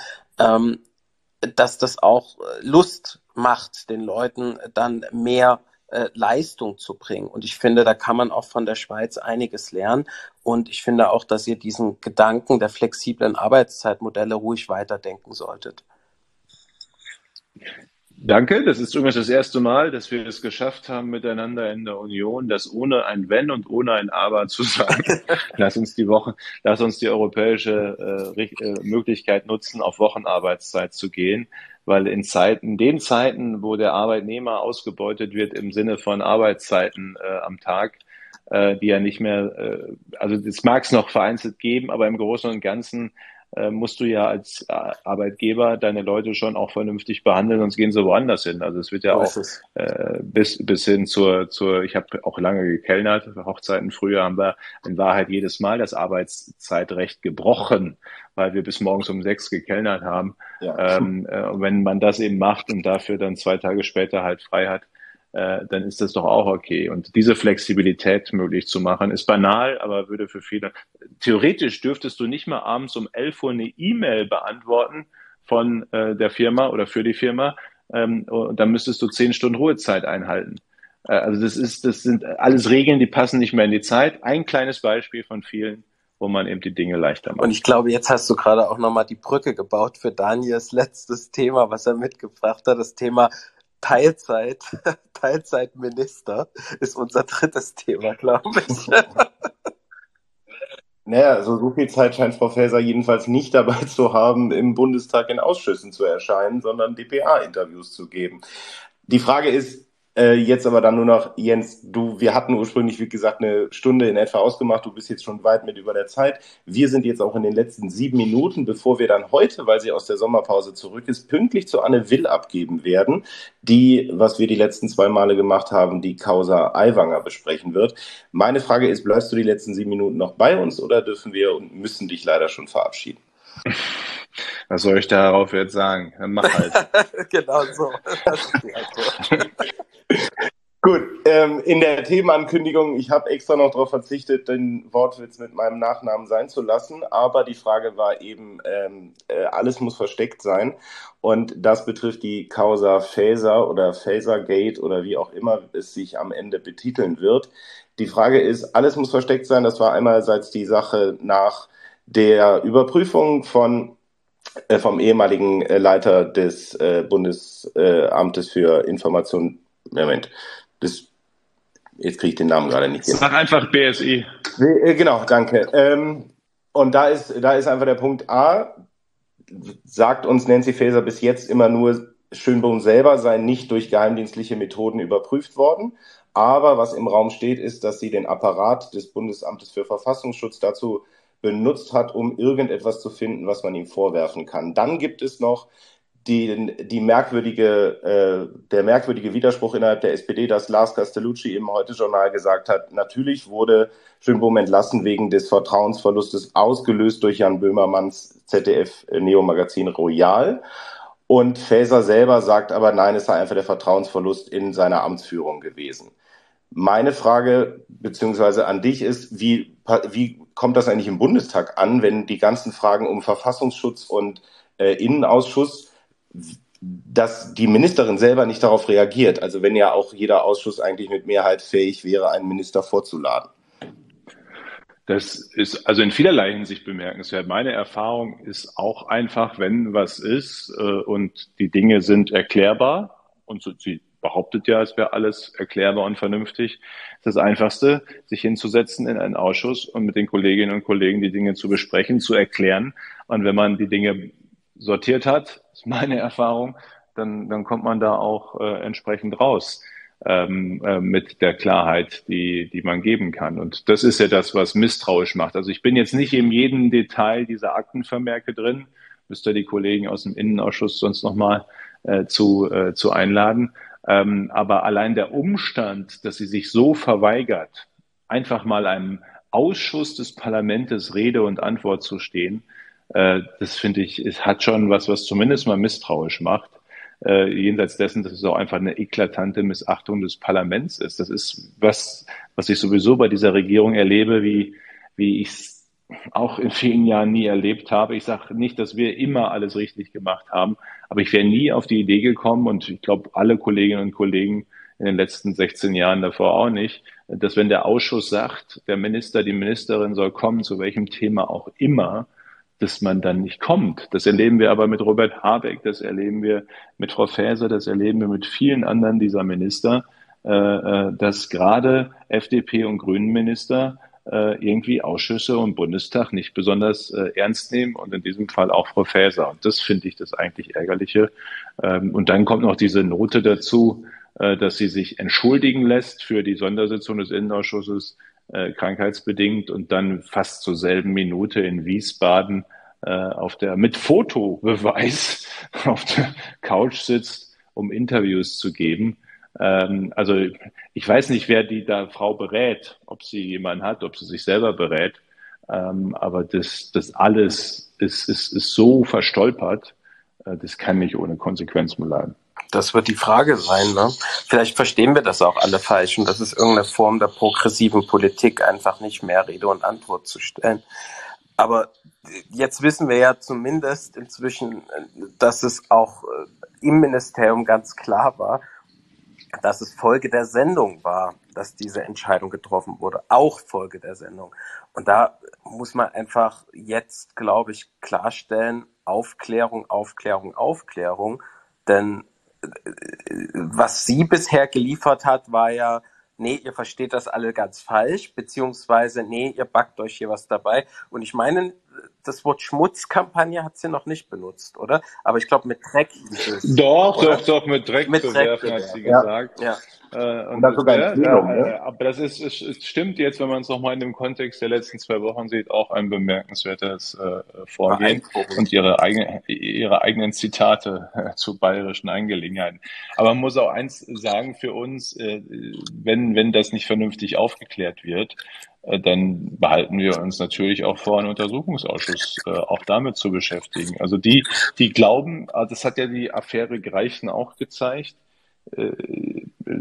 dass das auch Lust macht, den Leuten dann mehr Leistung zu bringen. Und ich finde, da kann man auch von der Schweiz einiges lernen. Und ich finde auch, dass ihr diesen Gedanken der flexiblen Arbeitszeitmodelle ruhig weiterdenken solltet. Danke, das ist übrigens das erste Mal, dass wir es geschafft haben, miteinander in der Union, das ohne ein Wenn und ohne ein Aber zu sagen. Lass uns die europäische Möglichkeit nutzen, auf Wochenarbeitszeit zu gehen, weil in den Zeiten, wo der Arbeitnehmer ausgebeutet wird im Sinne von Arbeitszeiten am Tag, die ja nicht mehr, also das mag es noch vereinzelt geben, aber im Großen und Ganzen musst du ja als Arbeitgeber deine Leute schon auch vernünftig behandeln, sonst gehen sie woanders hin. Also es wird ja auch bis hin zur, ich habe auch lange gekellnert, Hochzeiten früher haben wir in Wahrheit jedes Mal das Arbeitszeitrecht gebrochen, weil wir bis morgens um 6 gekellnert haben. Ja. Und wenn man das eben macht und dafür dann 2 Tage später halt frei hat, dann ist das doch auch okay. Und diese Flexibilität möglich zu machen, ist banal, aber würde für viele... Theoretisch dürftest du nicht mal abends um 11 Uhr eine E-Mail beantworten von der Firma oder für die Firma, und dann müsstest du 10 Stunden Ruhezeit einhalten. Also das sind alles Regeln, die passen nicht mehr in die Zeit. Ein kleines Beispiel von vielen, wo man eben die Dinge leichter macht. Und ich glaube, jetzt hast du gerade auch nochmal die Brücke gebaut für Daniels letztes Thema, was er mitgebracht hat, das Thema Teilzeitminister ist unser drittes Thema, glaube ich. Naja, also so viel Zeit scheint Frau Faeser jedenfalls nicht dabei zu haben, im Bundestag in Ausschüssen zu erscheinen, sondern dpa-Interviews zu geben. Die Frage ist jetzt aber dann nur noch, Jens, wir hatten ursprünglich, wie gesagt, eine Stunde in etwa ausgemacht, du bist jetzt schon weit mit über der Zeit. Wir sind jetzt auch in den letzten 7 Minuten, bevor wir dann heute, weil sie aus der Sommerpause zurück ist, pünktlich zu Anne Will abgeben werden, die, was wir die letzten 2 Male gemacht haben, die Causa Aiwanger besprechen wird. Meine Frage ist, bleibst du die letzten 7 Minuten noch bei uns oder dürfen wir und müssen dich leider schon verabschieden? Was soll ich darauf jetzt sagen? Dann mach halt. Genau so. Gut, in der Themenankündigung, ich habe extra noch darauf verzichtet, den Wortwitz mit meinem Nachnamen sein zu lassen, aber die Frage war eben, alles muss versteckt sein und das betrifft die Causa Faeser oder Faesergate oder wie auch immer es sich am Ende betiteln wird. Die Frage ist, alles muss versteckt sein, das war einerseits die Sache nach der Überprüfung vom ehemaligen Leiter des Bundesamtes für Information, Moment, jetzt kriege ich den Namen gerade nicht hin. Sag einfach BSI. Genau, danke. Und da ist einfach der Punkt A, sagt uns Nancy Faeser bis jetzt immer nur, Schönbohm selber sei nicht durch geheimdienstliche Methoden überprüft worden. Aber was im Raum steht, ist, dass sie den Apparat des Bundesamtes für Verfassungsschutz dazu benutzt hat, um irgendetwas zu finden, was man ihm vorwerfen kann. Dann gibt es noch der merkwürdige Widerspruch innerhalb der SPD, dass Lars Castellucci im Heute-Journal gesagt hat, natürlich wurde Schönbohm entlassen wegen des Vertrauensverlustes, ausgelöst durch Jan Böhmermanns ZDF-Neo-Magazin Royal. Und Faeser selber sagt aber, nein, es sei einfach der Vertrauensverlust in seiner Amtsführung gewesen. Meine Frage beziehungsweise an dich ist, wie kommt das eigentlich im Bundestag an, wenn die ganzen Fragen um Verfassungsschutz und Innenausschuss, dass die Ministerin selber nicht darauf reagiert? Also wenn ja auch jeder Ausschuss eigentlich mit Mehrheit fähig wäre, einen Minister vorzuladen. Das ist also in vielerlei Hinsicht bemerkenswert. Meine Erfahrung ist auch einfach, wenn was ist und die Dinge sind erklärbar und sie behauptet ja, es wäre alles erklärbar und vernünftig, ist das Einfachste, sich hinzusetzen in einen Ausschuss und mit den Kolleginnen und Kollegen die Dinge zu besprechen, zu erklären. Und wenn man die Dinge sortiert hat, ist meine Erfahrung, dann kommt man da auch entsprechend raus. Mit der Klarheit, die man geben kann. Und das ist ja das, was misstrauisch macht. Also ich bin jetzt nicht in jedem Detail dieser Aktenvermerke drin, müsste die Kollegen aus dem Innenausschuss sonst nochmal zu einladen. Aber allein der Umstand, dass sie sich so verweigert, einfach mal einem Ausschuss des Parlaments Rede und Antwort zu stehen, das finde ich, es hat schon was zumindest mal misstrauisch macht. Jenseits dessen, dass es auch einfach eine eklatante Missachtung des Parlaments ist. Das ist was ich sowieso bei dieser Regierung erlebe, wie ich es auch in vielen Jahren nie erlebt habe. Ich sage nicht, dass wir immer alles richtig gemacht haben, aber ich wäre nie auf die Idee gekommen und ich glaube, alle Kolleginnen und Kollegen in den letzten 16 Jahren davor auch nicht, dass wenn der Ausschuss sagt, der Minister, die Ministerin soll kommen, zu welchem Thema auch immer, dass man dann nicht kommt. Das erleben wir aber mit Robert Habeck, das erleben wir mit Frau Faeser, das erleben wir mit vielen anderen dieser Minister, dass gerade FDP- und Grünen-Minister irgendwie Ausschüsse und Bundestag nicht besonders ernst nehmen und in diesem Fall auch Frau Faeser. Und das finde ich das eigentlich Ärgerliche. Und dann kommt noch diese Note dazu, dass sie sich entschuldigen lässt für die Sondersitzung des Innenausschusses, krankheitsbedingt und dann fast zur selben Minute in Wiesbaden mit Fotobeweis auf der Couch sitzt, um Interviews zu geben. Also ich weiß nicht, wer die da Frau berät, ob sie jemanden hat, ob sie sich selber berät, aber das alles ist so verstolpert, das kann nicht ohne Konsequenz bleiben. Das wird die Frage sein, ne? Vielleicht verstehen wir das auch alle falsch und das ist irgendeine Form der progressiven Politik, einfach nicht mehr Rede und Antwort zu stellen. Aber jetzt wissen wir ja zumindest inzwischen, dass es auch im Ministerium ganz klar war, dass es Folge der Sendung war, dass diese Entscheidung getroffen wurde. Auch Folge der Sendung. Und da muss man einfach jetzt, glaube ich, klarstellen, Aufklärung. Denn was sie bisher geliefert hat, war ja, nee, ihr versteht das alle ganz falsch, beziehungsweise, nee, ihr backt euch hier was dabei. Und ich meine, das Wort Schmutzkampagne hat sie noch nicht benutzt, oder? Aber ich glaube, mit Dreck hieß es. Doch, mit Dreck bewerfen, hat sie gesagt. Ja. Und das sogar ein Plenum, ne? Aber es stimmt jetzt, wenn man es nochmal in dem Kontext der letzten 2 Wochen sieht, auch ein bemerkenswertes Vorgehen und ihre eigenen Zitate zu bayerischen Angelegenheiten. Aber man muss auch eins sagen für uns, wenn das nicht vernünftig aufgeklärt wird, dann behalten wir uns natürlich auch vor, einen Untersuchungsausschuss auch damit zu beschäftigen. Also die glauben, das hat ja die Affäre Greichen auch gezeigt,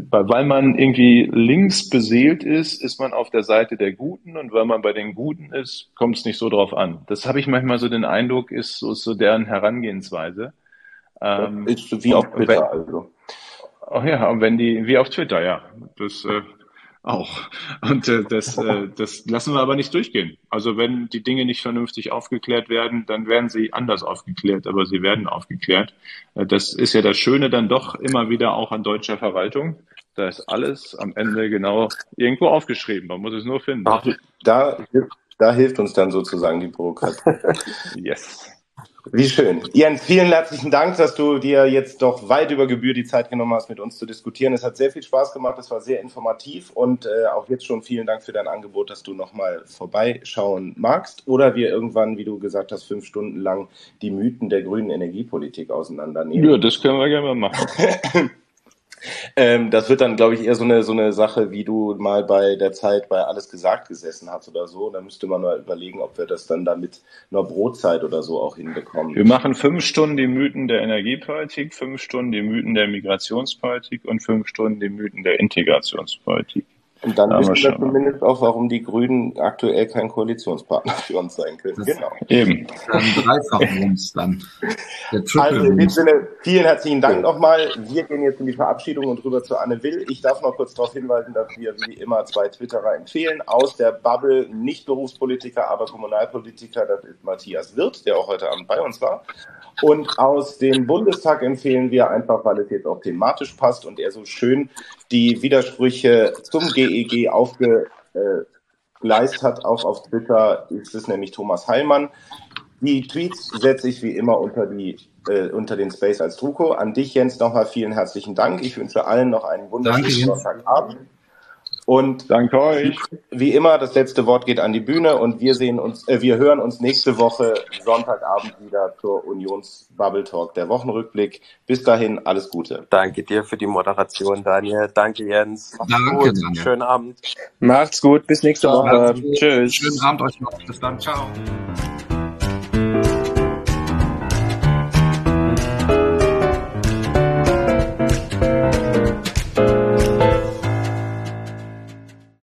weil man irgendwie links beseelt ist, ist man auf der Seite der Guten, und weil man bei den Guten ist, kommt es nicht so drauf an. Das habe ich manchmal so den Eindruck, ist so deren Herangehensweise. Ist wie auf Twitter, also. Oh ja, und wie auf Twitter, ja. Das auch. Und das lassen wir aber nicht durchgehen. Also wenn die Dinge nicht vernünftig aufgeklärt werden, dann werden sie anders aufgeklärt, aber sie werden aufgeklärt. Das ist ja das Schöne dann doch immer wieder auch an deutscher Verwaltung. Da ist alles am Ende genau irgendwo aufgeschrieben. Man muss es nur finden. Ach, da hilft uns dann sozusagen die Bürokratie. Yes. Wie schön. Jens, vielen herzlichen Dank, dass du dir jetzt doch weit über Gebühr die Zeit genommen hast, mit uns zu diskutieren. Es hat sehr viel Spaß gemacht, es war sehr informativ, und auch jetzt schon vielen Dank für dein Angebot, dass du nochmal vorbeischauen magst oder wir irgendwann, wie du gesagt hast, 5 Stunden lang die Mythen der grünen Energiepolitik auseinandernehmen. Ja, das können wir gerne mal machen. Das wird dann, glaube ich, eher so eine Sache, wie du mal bei der Zeit bei Alles gesagt gesessen hast oder so. Da müsste man mal überlegen, ob wir das dann da mit einer Brotzeit oder so auch hinbekommen. Wir machen 5 Stunden die Mythen der Energiepolitik, 5 Stunden die Mythen der Migrationspolitik und 5 Stunden die Mythen der Integrationspolitik. Und dann wissen wir zumindest auch, warum die Grünen aktuell kein Koalitionspartner für uns sein können. Das genau. Eben. Dann Dreifach-Wumms dann. Also in dem Sinne, vielen herzlichen Dank nochmal. Wir gehen jetzt in die Verabschiedung und rüber zu Anne Will. Ich darf noch kurz darauf hinweisen, dass wir wie immer 2 Twitterer empfehlen. Aus der Bubble, nicht Berufspolitiker, aber Kommunalpolitiker. Das ist Matthias Wirth, der auch heute Abend bei uns war. Und aus dem Bundestag empfehlen wir einfach, weil es jetzt auch thematisch passt und er so schön die Widersprüche zum GEG aufgegleist hat, auch auf Twitter, ist es nämlich Thomas Heilmann. Die Tweets setze ich wie immer unter den Space als Druko. An dich, Jens, nochmal vielen herzlichen Dank. Ich wünsche allen noch einen wunderschönen Sonntagabend. Und danke euch. Wie immer, das letzte Wort geht an die Bühne, und wir hören uns nächste Woche Sonntagabend wieder zur Unions-Bubble Talk, der Wochenrückblick. Bis dahin, alles Gute. Danke dir für die Moderation, Daniel. Danke, Jens. Danke, gut. Daniel. Schönen Abend. Macht's gut, bis nächste Woche. Tschüss. Schönen Abend euch noch. Bis dann. Ciao.